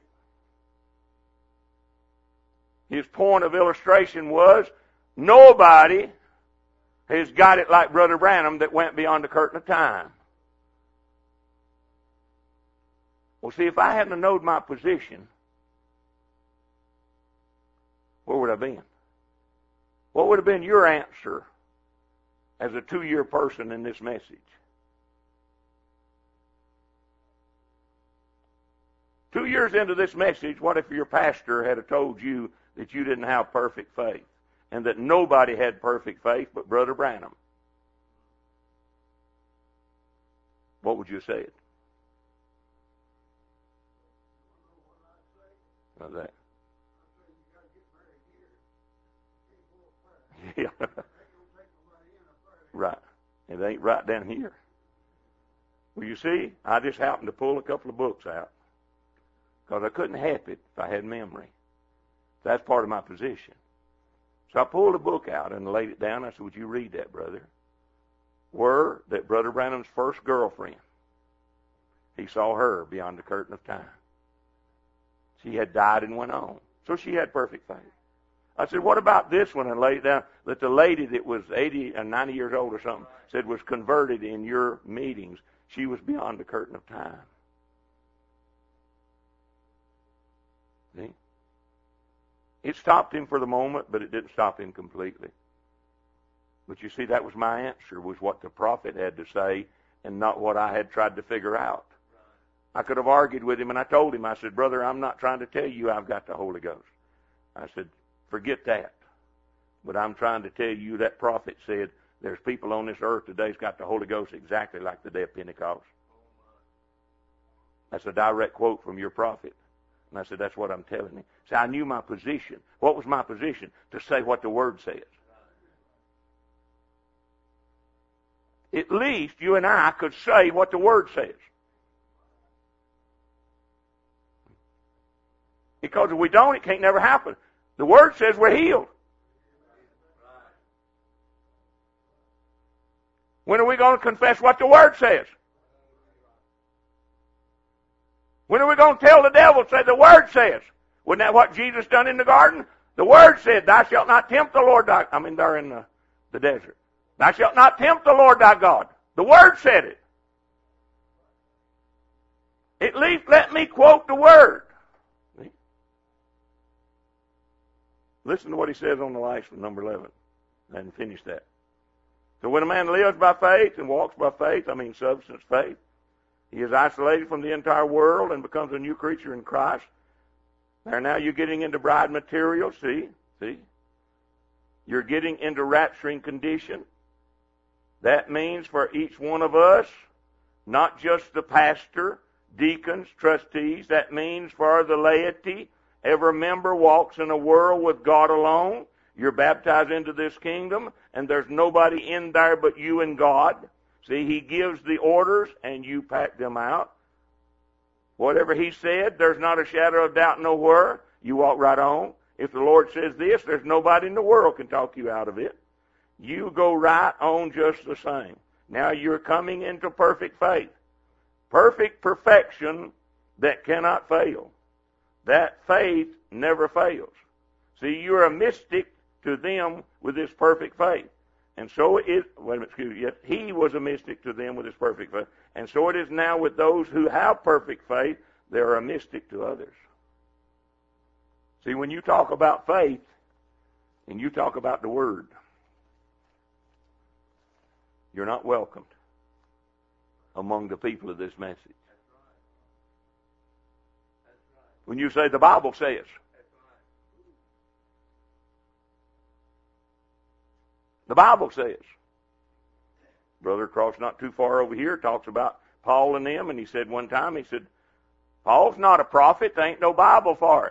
His point of illustration was, nobody has got it like Brother Branham that went beyond the curtain of time. Well, see, if I hadn't known my position, where would I have been? What would have been your answer as a 2-year person in this message? 2 years into this message, what if your pastor had told you that you didn't have perfect faith and that nobody had perfect faith but Brother Branham? What would you have said? How's that? Yeah. Right. It ain't right down here. Well, you see, I just happened to pull a couple of books out because I couldn't help it if I had memory. That's part of my position. So I pulled a book out and laid it down. I said, would you read that, brother? Were that Brother Branham's first girlfriend. He saw her beyond the curtain of time. She had died and went on. So she had perfect faith. I said, what about this one? And laid it down that the lady that was 80 and 90 years old or something said was converted in your meetings. She was beyond the curtain of time. See? It stopped him for the moment, but it didn't stop him completely. But you see, that was my answer, was what the prophet had to say and not what I had tried to figure out. I could have argued with him, and I told him, I said, brother, I'm not trying to tell you I've got the Holy Ghost. I said, forget that. But I'm trying to tell you that prophet said there's people on this earth today's got the Holy Ghost exactly like the day of Pentecost. That's a direct quote from your prophet. And I said, that's what I'm telling you. See, I knew my position. What was my position? To say what the Word says. At least you and I could say what the Word says. Because if we don't, it can't never happen. The Word says we're healed. When are we going to confess what the Word says? When are we going to tell the devil, say the Word says? Wasn't that what Jesus done in the garden? The Word said, thou shalt not tempt the Lord thy... they're in the desert. Thou shalt not tempt the Lord thy God. The Word said it. At least let me quote the Word. Listen to what he says on the last one, number 11. I hadn't finished that. So when a man lives by faith and walks by faith, substance faith, he is isolated from the entire world and becomes a new creature in Christ. There now you're getting into bride material, see? You're getting into rapturing condition. That means for each one of us, not just the pastor, deacons, trustees, that means for the laity. Every member walks in a world with God alone. You're baptized into this kingdom, and there's nobody in there but you and God. See, He gives the orders, and you pack them out. Whatever He said, there's not a shadow of doubt nowhere. You walk right on. If the Lord says this, there's nobody in the world can talk you out of it. You go right on just the same. Now you're coming into perfect faith. Perfect perfection that cannot fail. That faith never fails. See, you're a mystic to them with this perfect faith. And so he was a mystic to them with his perfect faith. And so it is now with those who have perfect faith, they're a mystic to others. See, when you talk about faith and you talk about the Word, you're not welcomed among the people of this message. When you say the Bible says, the Bible says. Brother Cross, not too far over here, talks about Paul and them, and he said one time, he said, Paul's not a prophet, there ain't no Bible for it.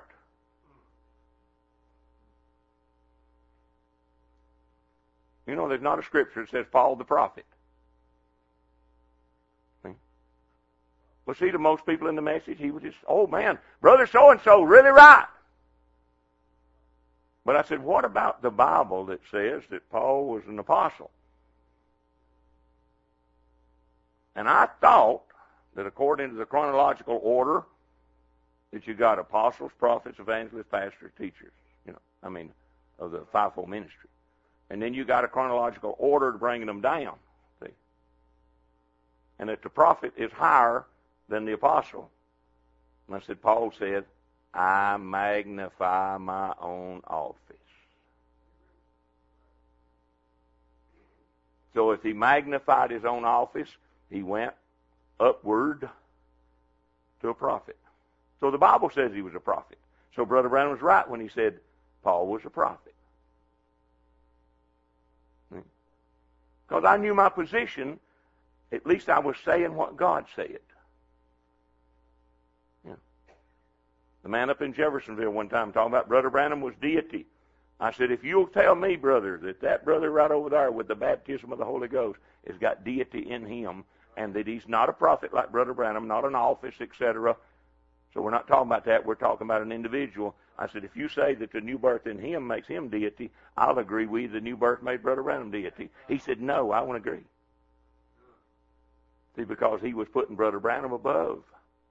You know, there's not a scripture that says Paul the prophet. Well, see, to most people in the message, he was just, oh man, brother so-and-so, really right. But I said, what about the Bible that says that Paul was an apostle? And I thought that according to the chronological order, that you got apostles, prophets, evangelists, pastors, teachers, of the fivefold ministry. And then you got a chronological order to bringing them down. See? And that the prophet is higher than the apostle. And I said, Paul said, I magnify my own office. So if he magnified his own office, he went upward to a prophet. So the Bible says he was a prophet. So Brother Branham was right when he said Paul was a prophet. Because I knew my position, at least I was saying what God said. The man up in Jeffersonville one time talking about Brother Branham was deity. I said, if you'll tell me, brother, that brother right over there with the baptism of the Holy Ghost has got deity in him, and that he's not a prophet like Brother Branham, not an office, etc. So we're not talking about that. We're talking about an individual. I said, if you say that the new birth in him makes him deity, I'll agree with you the new birth made Brother Branham deity. He said, no, I won't agree. See, because he was putting Brother Branham above.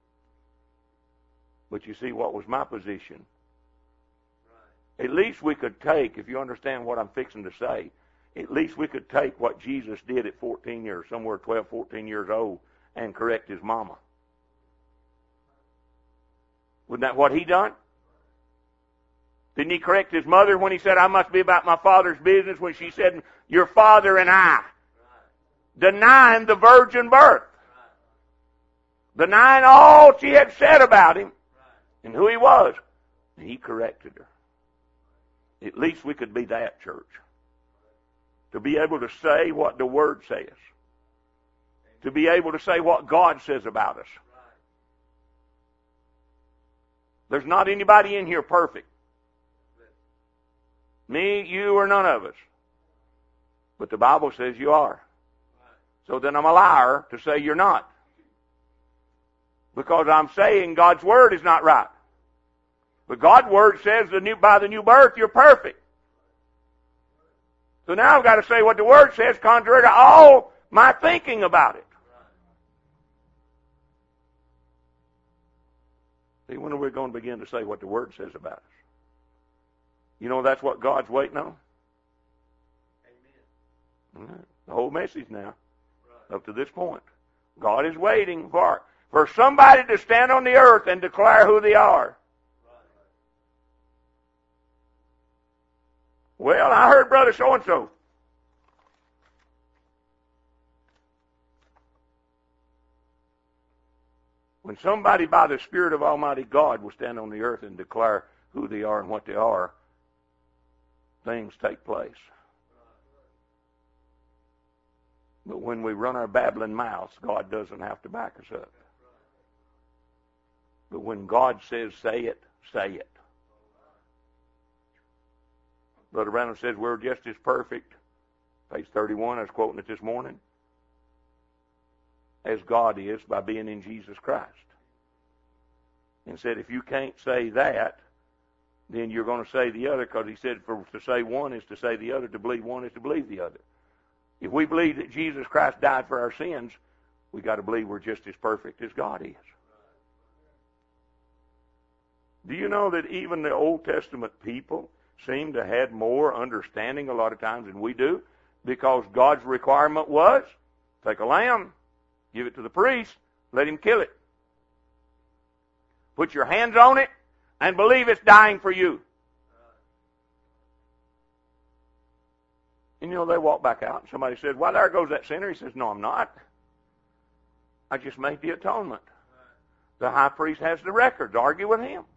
But you see, what was my position? Right. At least we could take, if you understand what I'm fixing to say, at least we could take what Jesus did at 14 years, somewhere 12, 14 years old, and correct his mama. Wasn't that what he done? Didn't he correct his mother when he said, I must be about my father's business, when she said, your father and I? Denying the virgin birth. Denying all she had said about him and who he was. And he corrected her. At least we could be that, church. To be able to say what the Word says. To be able to say what God says about us. There's not anybody in here perfect. Me, you, or none of us. But the Bible says you are. So then I'm a liar to say you're not. Because I'm saying God's Word is not right. But God's Word says by the new birth you're perfect. So now I've got to say what the Word says contrary to all my thinking about it. See, when are we going to begin to say what the Word says about us? You know that's what God's waiting on? Amen. The whole message now, up to this point. God is waiting for somebody to stand on the earth and declare who they are. Well, I heard Brother so-and-so. When somebody by the Spirit of Almighty God will stand on the earth and declare who they are and what they are, things take place. But when we run our babbling mouths, God doesn't have to back us up. But when God says, say it, say it. Brother Branham says we're just as perfect, page 31, I was quoting it this morning, as God is by being in Jesus Christ. And said if you can't say that, then you're going to say the other, because he said to say one is to say the other, to believe one is to believe the other. If we believe that Jesus Christ died for our sins, we got to believe we're just as perfect as God is. Do you know that even the Old Testament people seem to have more understanding a lot of times than we do? Because God's requirement was, take a lamb, give it to the priest, let him kill it. Put your hands on it and believe it's dying for you. And you know, they walked back out and somebody said, well, there goes that sinner. He says, no, I'm not. I just made the atonement. The high priest has the records. Argue with him.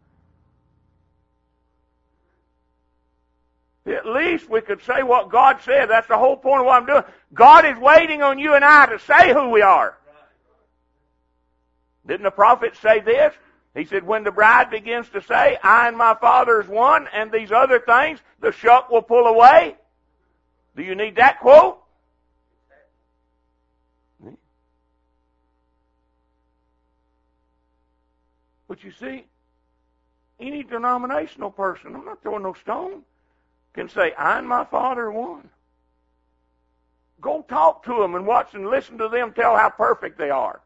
At least we could say what God said. That's the whole point of what I'm doing. God is waiting on you and I to say who we are. Didn't the prophet say this? He said, when the bride begins to say, I and my Father is one, and these other things, the shuck will pull away. Do you need that quote? But you see, any denominational person, I'm not throwing no stone, can say, I and my Father are one. Go talk to them and watch and listen to them tell how perfect they are.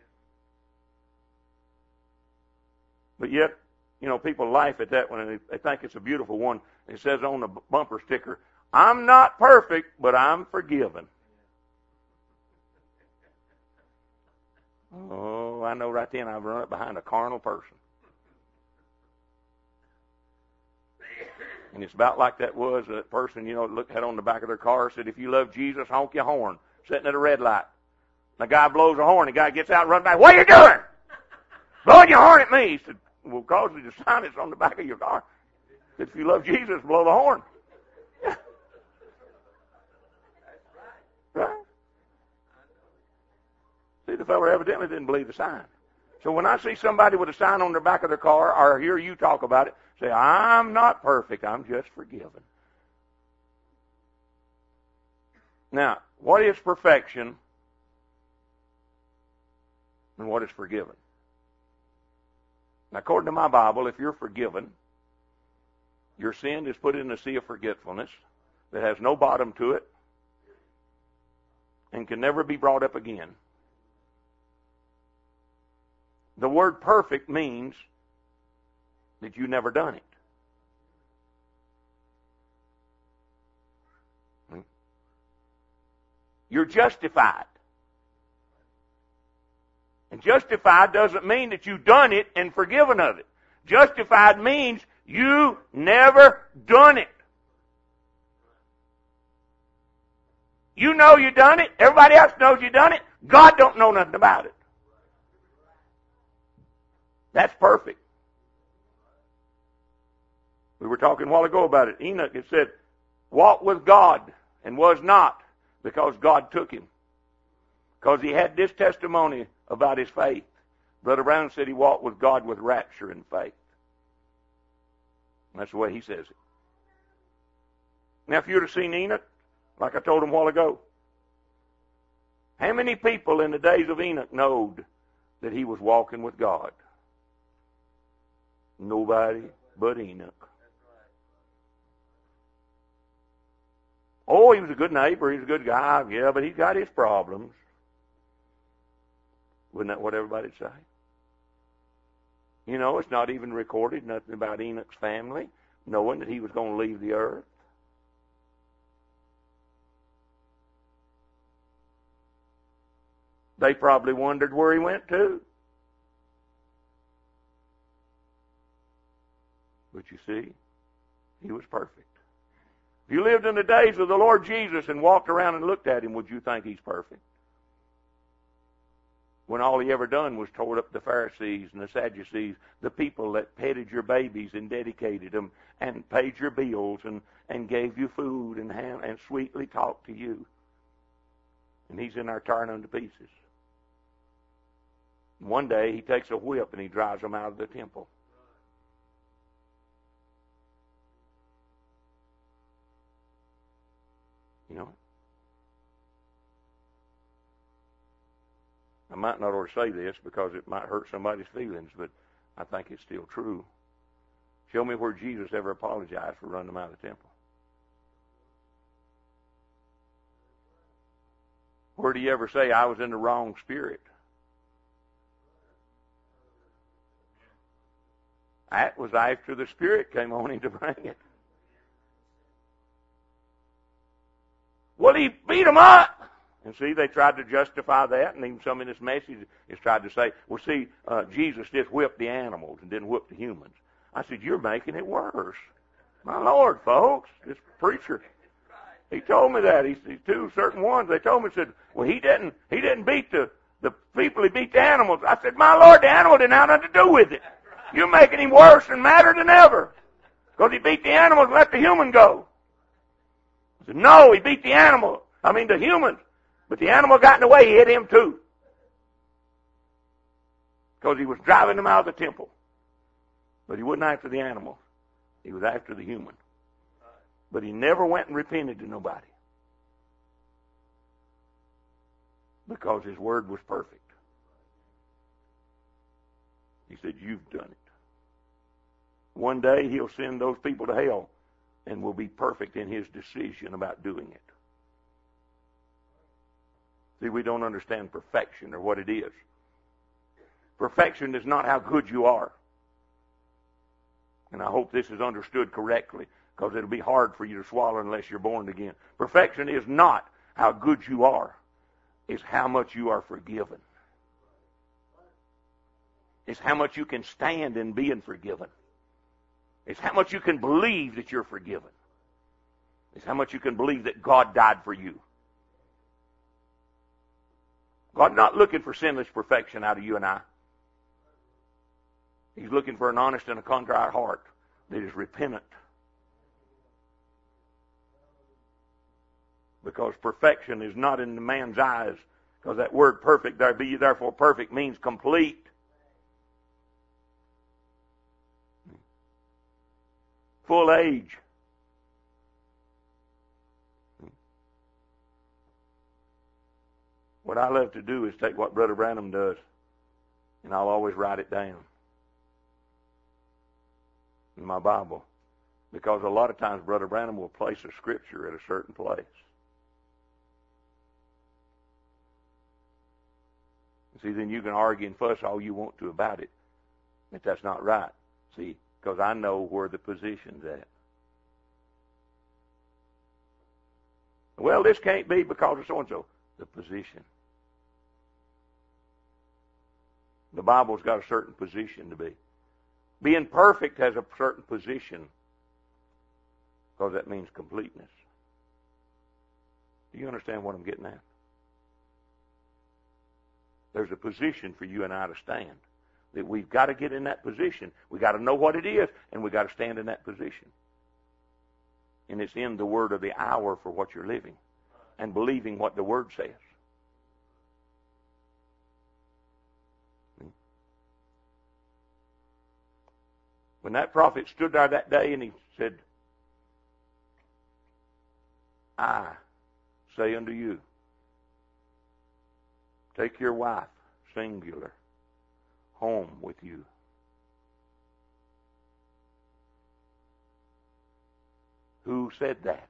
But yet, you know, people laugh at that one and they think it's a beautiful one. It says on the bumper sticker, I'm not perfect, but I'm forgiven. Oh, I know right then I've run up behind a carnal person. And it's about like that person, you know, had on the back of their car, said, if you love Jesus, honk your horn, sitting at a red light. And the guy blows a horn, the guy gets out and runs back, what are you doing? Blowing your horn at me. He said, well, because of the sign that's on the back of your car. He said, if you love Jesus, blow the horn. Yeah. Right? See, the fellow evidently didn't believe the sign. So when I see somebody with a sign on the back of their car, or hear you talk about it, say, I'm not perfect, I'm just forgiven. Now, what is perfection and what is forgiven? Now, according to my Bible, if you're forgiven, your sin is put in the sea of forgetfulness that has no bottom to it and can never be brought up again. The word perfect means that you've never done it. You're justified. And justified doesn't mean that you've done it and forgiven of it. Justified means You never done it. You know you done it. Everybody else knows you done it. God don't know nothing about it. That's perfect. We were talking a while ago about it. Enoch, it said, walked with God and was not because God took him. Because he had this testimony about his faith. Brother Brown said he walked with God with rapture and faith. And that's the way he says it. Now, if you'd have seen Enoch, like I told him a while ago, how many people in the days of Enoch knowed that he was walking with God? Nobody but Enoch. Oh, he was a good neighbor. He was a good guy. Yeah, but he's got his problems. Wasn't that what everybody'd say? You know, it's not even recorded, nothing about Enoch's family, knowing that he was going to leave the earth. They probably wondered where he went to. But you see, he was perfect. If you lived in the days of the Lord Jesus and walked around and looked at him, would you think he's perfect? When all he ever done was tore up the Pharisees and the Sadducees, the people that petted your babies and dedicated them and paid your bills and gave you food and sweetly talked to you. And he's in there tearing them to pieces. One day he takes a whip and he drives them out of the temple. You know? I might not ought to say this because it might hurt somebody's feelings, but I think it's still true. Show me where Jesus ever apologized for running them out of the temple. Where did he ever say, I was in the wrong spirit? That was after the Spirit came on him to bring it. Well, he beat them up. And see, they tried to justify that, and even some in this message is tried to say, well, see, Jesus just whipped the animals and didn't whip the humans. I said, you're making it worse. My Lord, folks, this preacher, he told me that. These two certain ones, they told me, said, well, he didn't beat the people, he beat the animals. I said, my Lord, the animal didn't have nothing to do with it. You're making him worse and madder than ever. Because he beat the animals and let the human go. I said, no, he beat the humans. But the animal got in the way, he hit him too. Because he was driving them out of the temple. But he wasn't after the animal. He was after the human. But he never went and repented to nobody. Because his word was perfect. He said, you've done it. One day he'll send those people to hell and will be perfect in his decision about doing it. See, we don't understand perfection or what it is. Perfection is not how good you are. And I hope this is understood correctly, because it'll be hard for you to swallow unless you're born again. Perfection is not how good you are. It's how much you are forgiven. It's how much you can stand in being forgiven. It's how much you can believe that you're forgiven. It's how much you can believe that God died for you. God's not looking for sinless perfection out of you and I. He's looking for an honest and a contrite heart that is repentant. Because perfection is not in the man's eyes. Because that word perfect, there be therefore perfect, means complete. Full age. What I love to do is take what Brother Branham does, and I'll always write it down in my Bible. Because a lot of times Brother Branham will place a scripture at a certain place. See, then you can argue and fuss all you want to about it, but that's not right. See, because I know where the position's at. Well, this can't be because of so-and-so. The position. The Bible's got a certain position to be. Being perfect has a certain position, because that means completeness. Do you understand what I'm getting at? There's a position for you and I to stand. That we've got to get in that position. We've got to know what it is, and we've got to stand in that position. And it's in the word of the hour for what you're living, and believing what the word says. When that prophet stood there that day and he said, I say unto you, take your wife, singular, home with you. Who said that?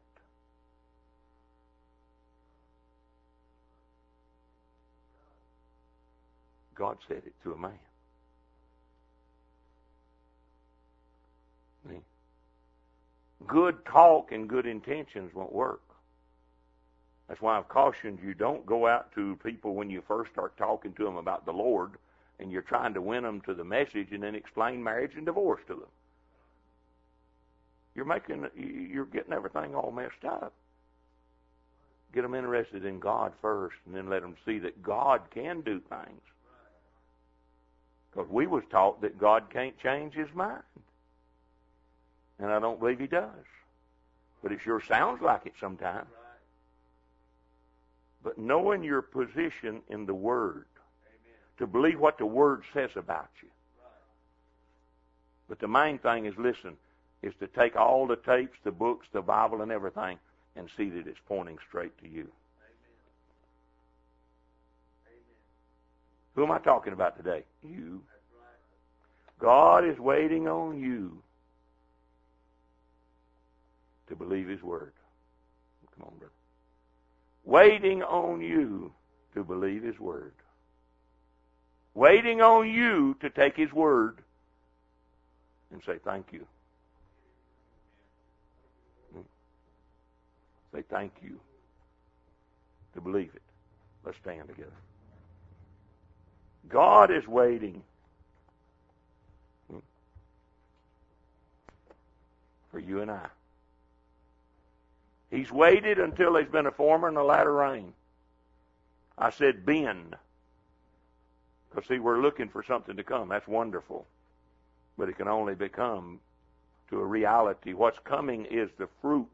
God said it to a man. Good talk and good intentions won't work. That's why I've cautioned you, don't go out to people when you first start talking to them about the Lord and you're trying to win them to the message and then explain marriage and divorce to them. You're getting everything all messed up. Get them interested in God first, and then let them see that God can do things. Because we was taught that God can't change his mind. And I don't believe he does. But it sure sounds like it sometimes. But knowing your position in the Word, to believe what the Word says about you. But the main thing is, listen, is to take all the tapes, the books, the Bible, and everything, and see that it's pointing straight to you. Who am I talking about today? You. God is waiting on you to believe his word. Come on, brother. Waiting on you to believe his word. Waiting on you to take his word and say thank you. Say thank you to believe it. Let's stand together. God is waiting for you and I. He's waited until there's been a former and a latter rain. I said been. Because, see, we're looking for something to come. That's wonderful. But it can only become to a reality. What's coming is the fruit.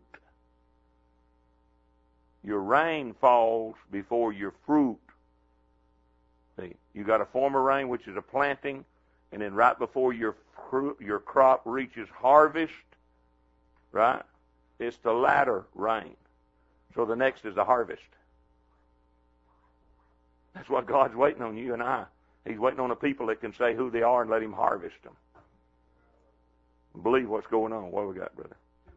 Your rain falls before your fruit. See, you got a former rain, which is a planting, and then right before your crop reaches harvest, right? It's the latter rain. So the next is the harvest. That's what God's waiting on you and I. He's waiting on the people that can say who they are and let him harvest them. Believe what's going on. What we got, brother?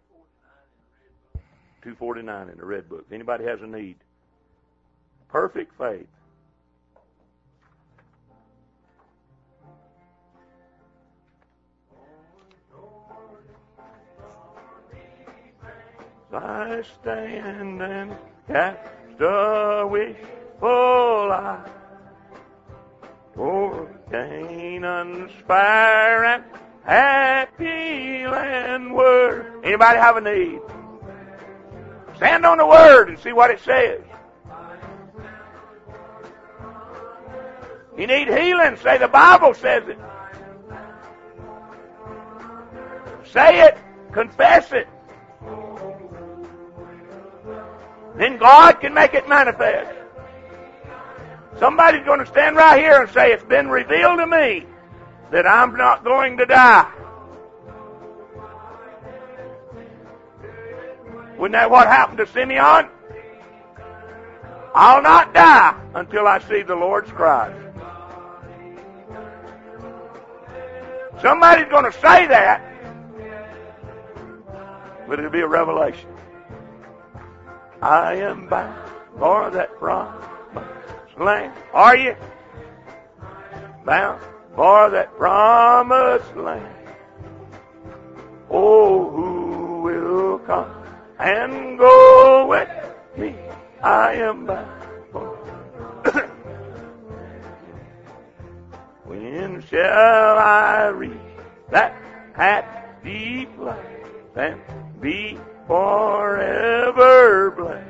249 in the red book. If anybody has a need. Perfect faith. I stand and cast a wishful eye toward Canaan's fair and happy land word. Anybody have a need? Stand on the word and see what it says. You need healing, say the Bible says it. Say it, confess it. Then God can make it manifest. Somebody's going to stand right here and say, it's been revealed to me that I'm not going to die. Wasn't that what happened to Simeon? I'll not die until I see the Lord's Christ. Somebody's going to say that, but it'll be a revelation. I am bound for that promised land. Are you? Bound for that promised land. Oh, who will come and go with me? I am bound for. When shall I reach that at the place and be forever blessed.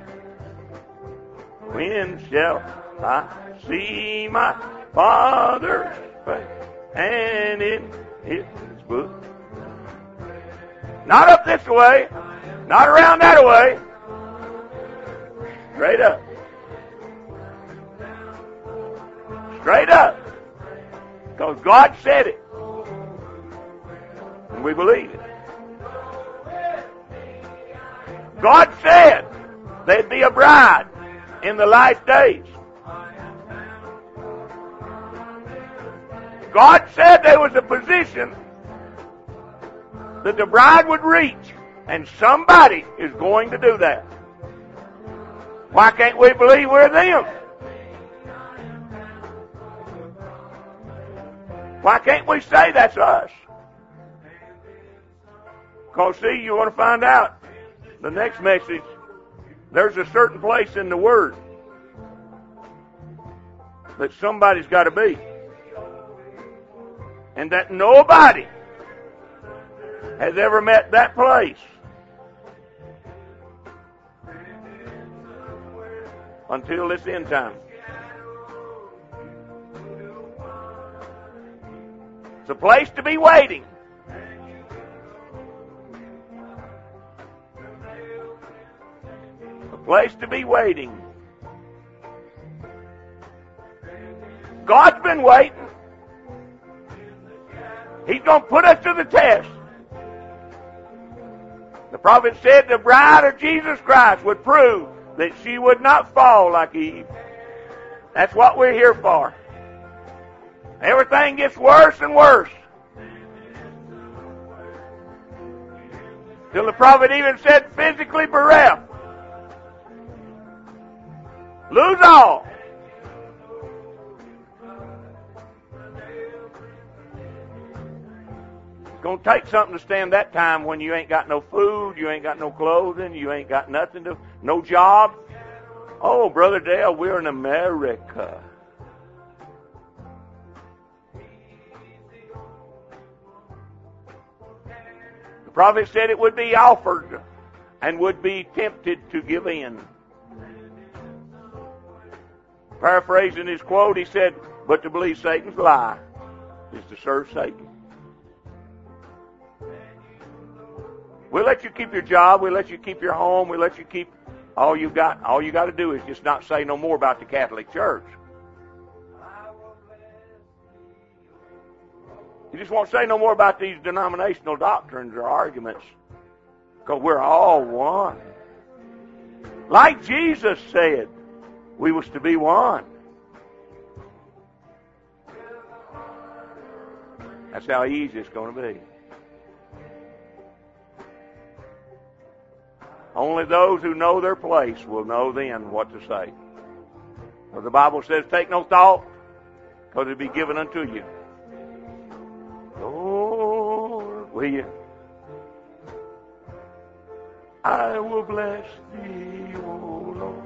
When shall I see my Father's face and in His book? Not up this way, not around that way. Straight up. Straight up. Because God said it. And we believe it. God said there'd be a bride in the last days. God said there was a position that the bride would reach, and somebody is going to do that. Why can't we believe we're them? Why can't we say that's us? Because, see, you want to find out the next message. There's a certain place in the Word that somebody's got to be. And that nobody has ever met that place until this end time. It's a place to be waiting. A place to be waiting. God's been waiting. He's going to put us to the test. The prophet said the bride of Jesus Christ would prove that she would not fall like Eve. That's what we're here for. Everything gets worse and worse. Till the prophet even said physically bereft. Lose all. It's going to take something to stand that time when you ain't got no food, you ain't got no clothing, you ain't got nothing to, no job. Oh, Brother Dale, we're in America. The prophet said it would be offered and would be tempted to give in. Paraphrasing his quote, he said, but to believe Satan's lie is to serve Satan. We'll let you keep your job, we'll let you keep your home, we'll let you keep all you got. All you got to do is just not say no more about the Catholic Church. You just won't say no more about these denominational doctrines or arguments, because we're all one. Like Jesus said, we was to be one. That's how easy it's going to be. Only those who know their place will know then what to say. For the Bible says, take no thought, because it will be given unto you. Lord, will you? I will bless thee, O Lord,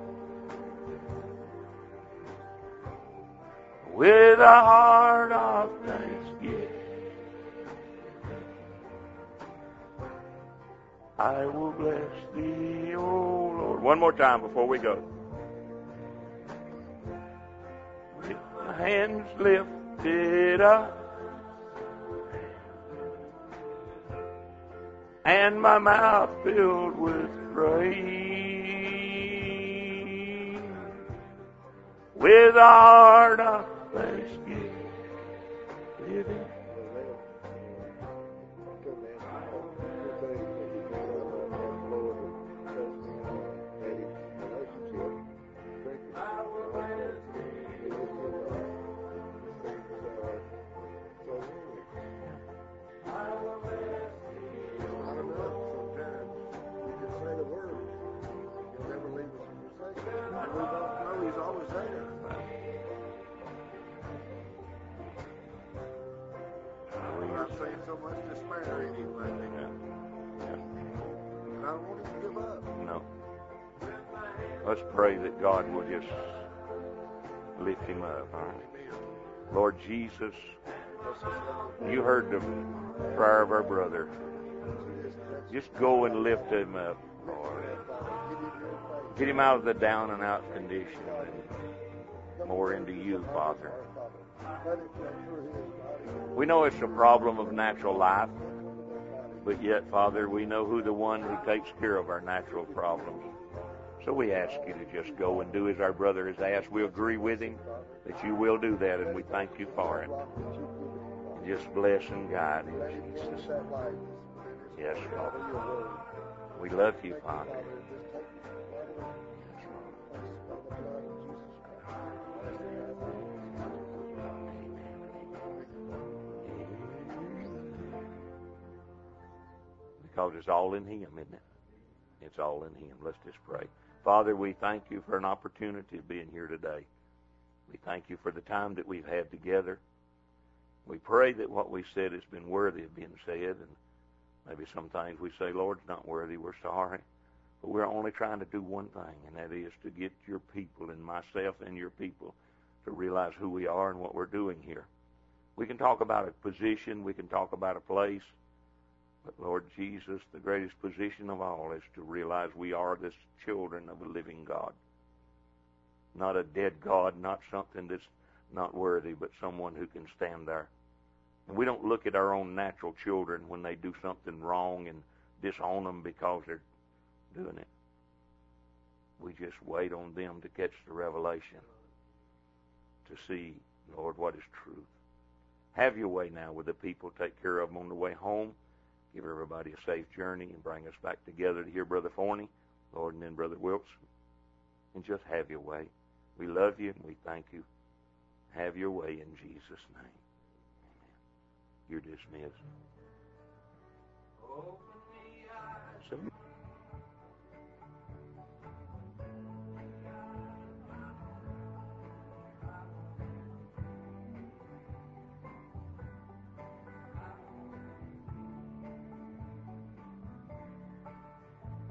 with a heart of thanksgiving. I will bless thee, O Lord. One more time before we go. With my hands lifted up and my mouth filled with praise, with a heart of thanksgiving. So much despair in him right now. And I don't want him to give up. No. Let's pray that God will just lift him up. All right. Lord Jesus, You heard the prayer of our brother. Just go and lift him up, Lord. Get him out of the down and out condition and more into you, Father. We know it's a problem of natural life, but yet, Father, we know who the one who takes care of our natural problems. So we ask you to just go and do as our brother has asked. We agree with him that you will do that, and we thank you for it. Just bless and guide in Jesus' name. Yes, Father. We love you, Father. Because it's all in Him, isn't it? It's all in Him. Let's just pray. Father, we thank you for an opportunity of being here today. We thank you for the time that we've had together. We pray that what we said has been worthy of being said, and maybe sometimes we say, Lord, it's not worthy, we're sorry. But we're only trying to do one thing, and that is to get your people and myself and your people to realize who we are and what we're doing here. We can talk about a position, we can talk about a place, but Lord Jesus, the greatest position of all is to realize we are the children of a living God. Not a dead God, not something that's not worthy, but someone who can stand there. And we don't look at our own natural children when they do something wrong and disown them because they're doing it. We just wait on them to catch the revelation, to see, Lord, what is truth. Have your way now with the people. Take care of them on the way home. Give everybody a safe journey and bring us back together to hear Brother Forney, Lord, and then Brother Wilkes. And just have your way. We love you and we thank you. Have your way in Jesus' name. Amen. You're dismissed.